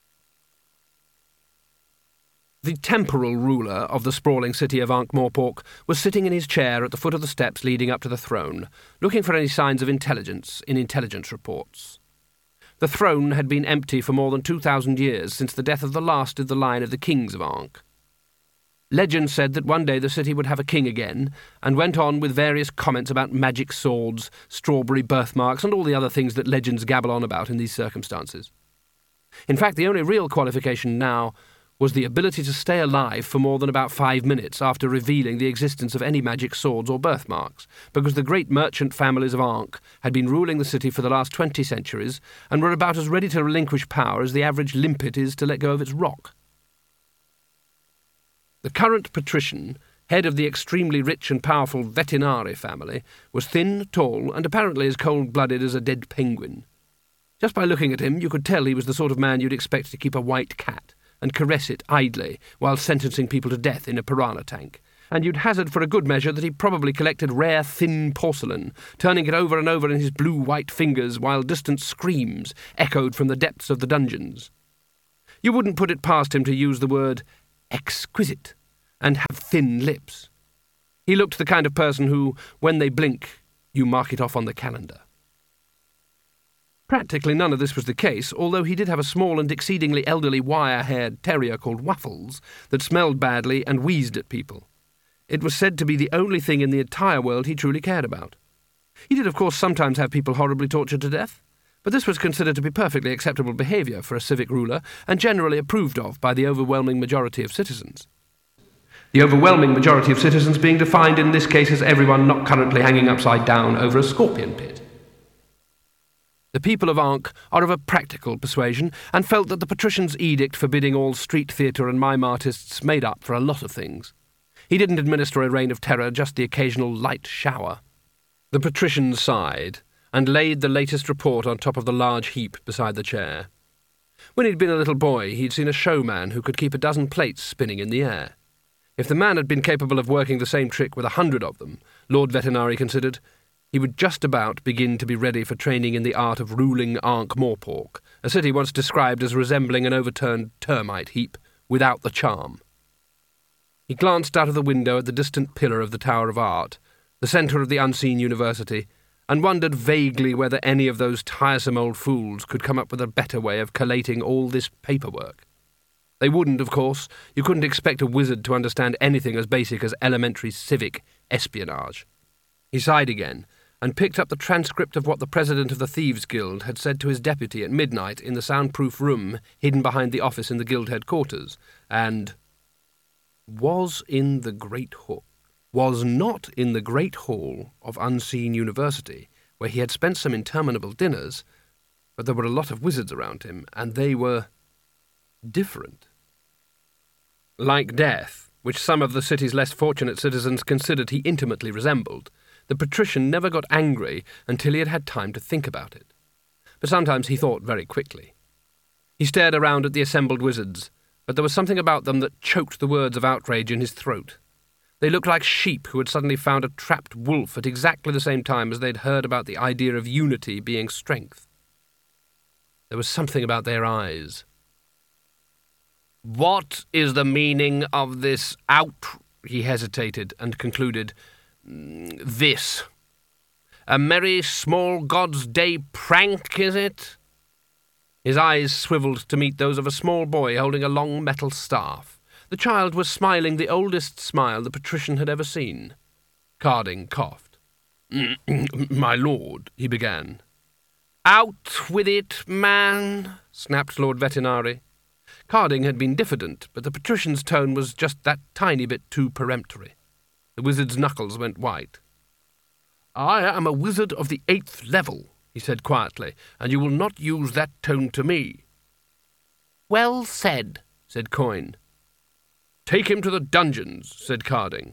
The temporal ruler of the sprawling city of Ankh-Morpork was sitting in his chair at the foot of the steps leading up to the throne, looking for any signs of intelligence in intelligence reports. The throne had been empty for more than two thousand years since the death of the last of the line of the kings of Ankh. Legend said that one day the city would have a king again, and went on with various comments about magic swords, strawberry birthmarks, and all the other things that legends gabble on about in these circumstances. In fact, the only real qualification now was the ability to stay alive for more than about five minutes after revealing the existence of any magic swords or birthmarks, because the great merchant families of Ankh had been ruling the city for the last twenty centuries, and were about as ready to relinquish power as the average limpet is to let go of its rock. The current patrician, head of the extremely rich and powerful Vetinari family, was thin, tall, and apparently as cold-blooded as a dead penguin. Just by looking at him, you could tell he was the sort of man you'd expect to keep a white cat and caress it idly while sentencing people to death in a piranha tank. And you'd hazard for a good measure that he probably collected rare thin porcelain, turning it over and over in his blue-white fingers while distant screams echoed from the depths of the dungeons. You wouldn't put it past him to use the word exquisite and have thin lips. He looked the kind of person who, when they blink, you mark it off on the calendar. Practically none of this was the case, although he did have a small and exceedingly elderly wire-haired terrier called Waffles that smelled badly and wheezed at people. It was said to be the only thing in the entire world he truly cared about. He did, of course, sometimes have people horribly tortured to death, but this was considered to be perfectly acceptable behaviour for a civic ruler and generally approved of by the overwhelming majority of citizens. The overwhelming majority of citizens being defined in this case as everyone not currently hanging upside down over a scorpion pit. The people of Ankh are of a practical persuasion and felt that the patrician's edict forbidding all street theatre and mime artists made up for a lot of things. He didn't administer a reign of terror, just the occasional light shower. The patrician sighed and laid the latest report on top of the large heap beside the chair. When he'd been a little boy, he'd seen a showman who could keep a dozen plates spinning in the air. If the man had been capable of working the same trick with a hundred of them, Lord Vetinari considered, he would just about begin to be ready for training in the art of ruling Ankh-Morpork, a city once described as resembling an overturned termite heap without the charm. He glanced out of the window at the distant pillar of the Tower of Art, the centre of the unseen university, and wondered vaguely whether any of those tiresome old fools could come up with a better way of collating all this paperwork. They wouldn't, of course. You couldn't expect a wizard to understand anything as basic as elementary civic espionage. He sighed again, and picked up the transcript of what the president of the Thieves' Guild had said to his deputy at midnight in the soundproof room hidden behind the office in the guild headquarters, and was in the Great Hall. Was not in the Great Hall of Unseen University, where he had spent some interminable dinners, but there were a lot of wizards around him, and they were different. Like death, which some of the city's less fortunate citizens considered he intimately resembled, the patrician never got angry until he had had time to think about it. But sometimes he thought very quickly. He stared around at the assembled wizards, but there was something about them that choked the words of outrage in his throat. They looked like sheep who had suddenly found a trapped wolf at exactly the same time as they'd heard about the idea of unity being strength. There was something about their eyes. "What is the meaning of this out?" he hesitated and concluded. "This. A merry small God's Day prank, is it?" His eyes swivelled to meet those of a small boy holding a long metal staff. The child was smiling the oldest smile the patrician had ever seen. Carding coughed. "My lord," he began. "Out with it, man," snapped Lord Vetinari. Carding had been diffident, but the patrician's tone was just that tiny bit too peremptory. The wizard's knuckles went white. "I am a wizard of the eighth level," he said quietly, "and you will not use that tone to me." "Well said," said Coin. "Take him to the dungeons," said Carding.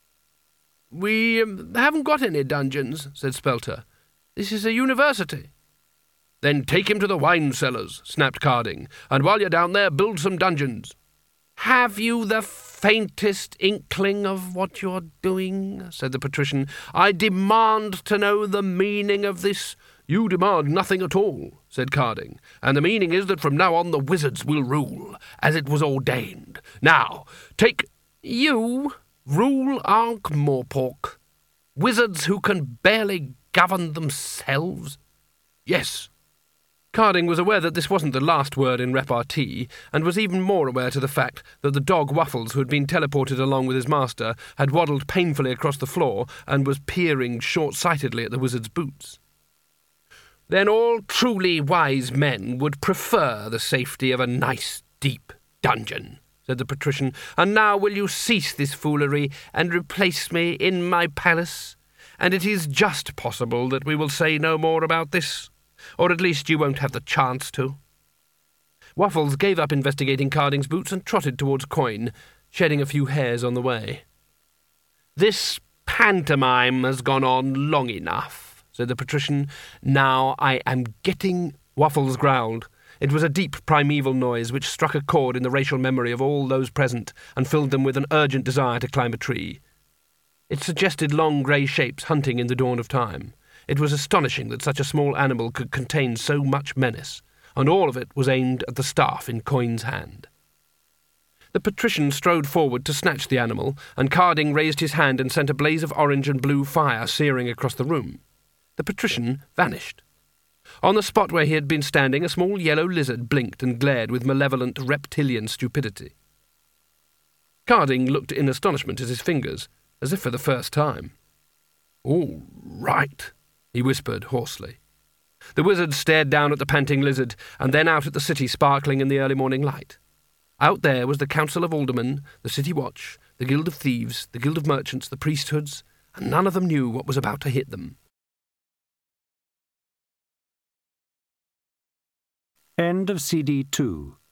"We um, haven't got any dungeons," said Spelter. "This is a university." "Then take him to the wine cellars," snapped Carding, "and while you're down there, build some dungeons." "Have you the faintest inkling of what you're doing?" said the patrician. "I demand to know the meaning of this." "You demand nothing at all," said Carding, "and the meaning is that from now on the wizards will rule, as it was ordained. Now, take—" "You rule Ankh-Morpork? Wizards who can barely govern themselves?" "Yes." Carding was aware that this wasn't the last word in repartee, and was even more aware to the fact that the dog Waffles, who had been teleported along with his master, had waddled painfully across the floor and was peering short-sightedly at the wizard's boots. "Then all truly wise men would prefer the safety of a nice, deep dungeon," said the patrician. "And now will you cease this foolery and replace me in my palace? And it is just possible that we will say no more about this. Or at least you won't have the chance to." Waffles gave up investigating Carding's boots and trotted towards Coin, shedding a few hairs on the way. "This pantomime has gone on long enough," said the patrician. "Now I am getting Waffles growled. It was a deep primeval noise which struck a chord in the racial memory of all those present and filled them with an urgent desire to climb a tree. It suggested long grey shapes hunting in the dawn of time. It was astonishing that such a small animal could contain so much menace, and all of it was aimed at the staff in Coin's hand. The patrician strode forward to snatch the animal, and Carding raised his hand and sent a blaze of orange and blue fire searing across the room. The patrician vanished. On the spot where he had been standing, a small yellow lizard blinked and glared with malevolent reptilian stupidity. Carding looked in astonishment at his fingers, as if for the first time. "All right," he whispered hoarsely. The wizard stared down at the panting lizard, and then out at the city sparkling in the early morning light. Out there was the Council of Aldermen, the City Watch, the Guild of Thieves, the Guild of Merchants, the priesthoods, and none of them knew what was about to hit them. End of C D two.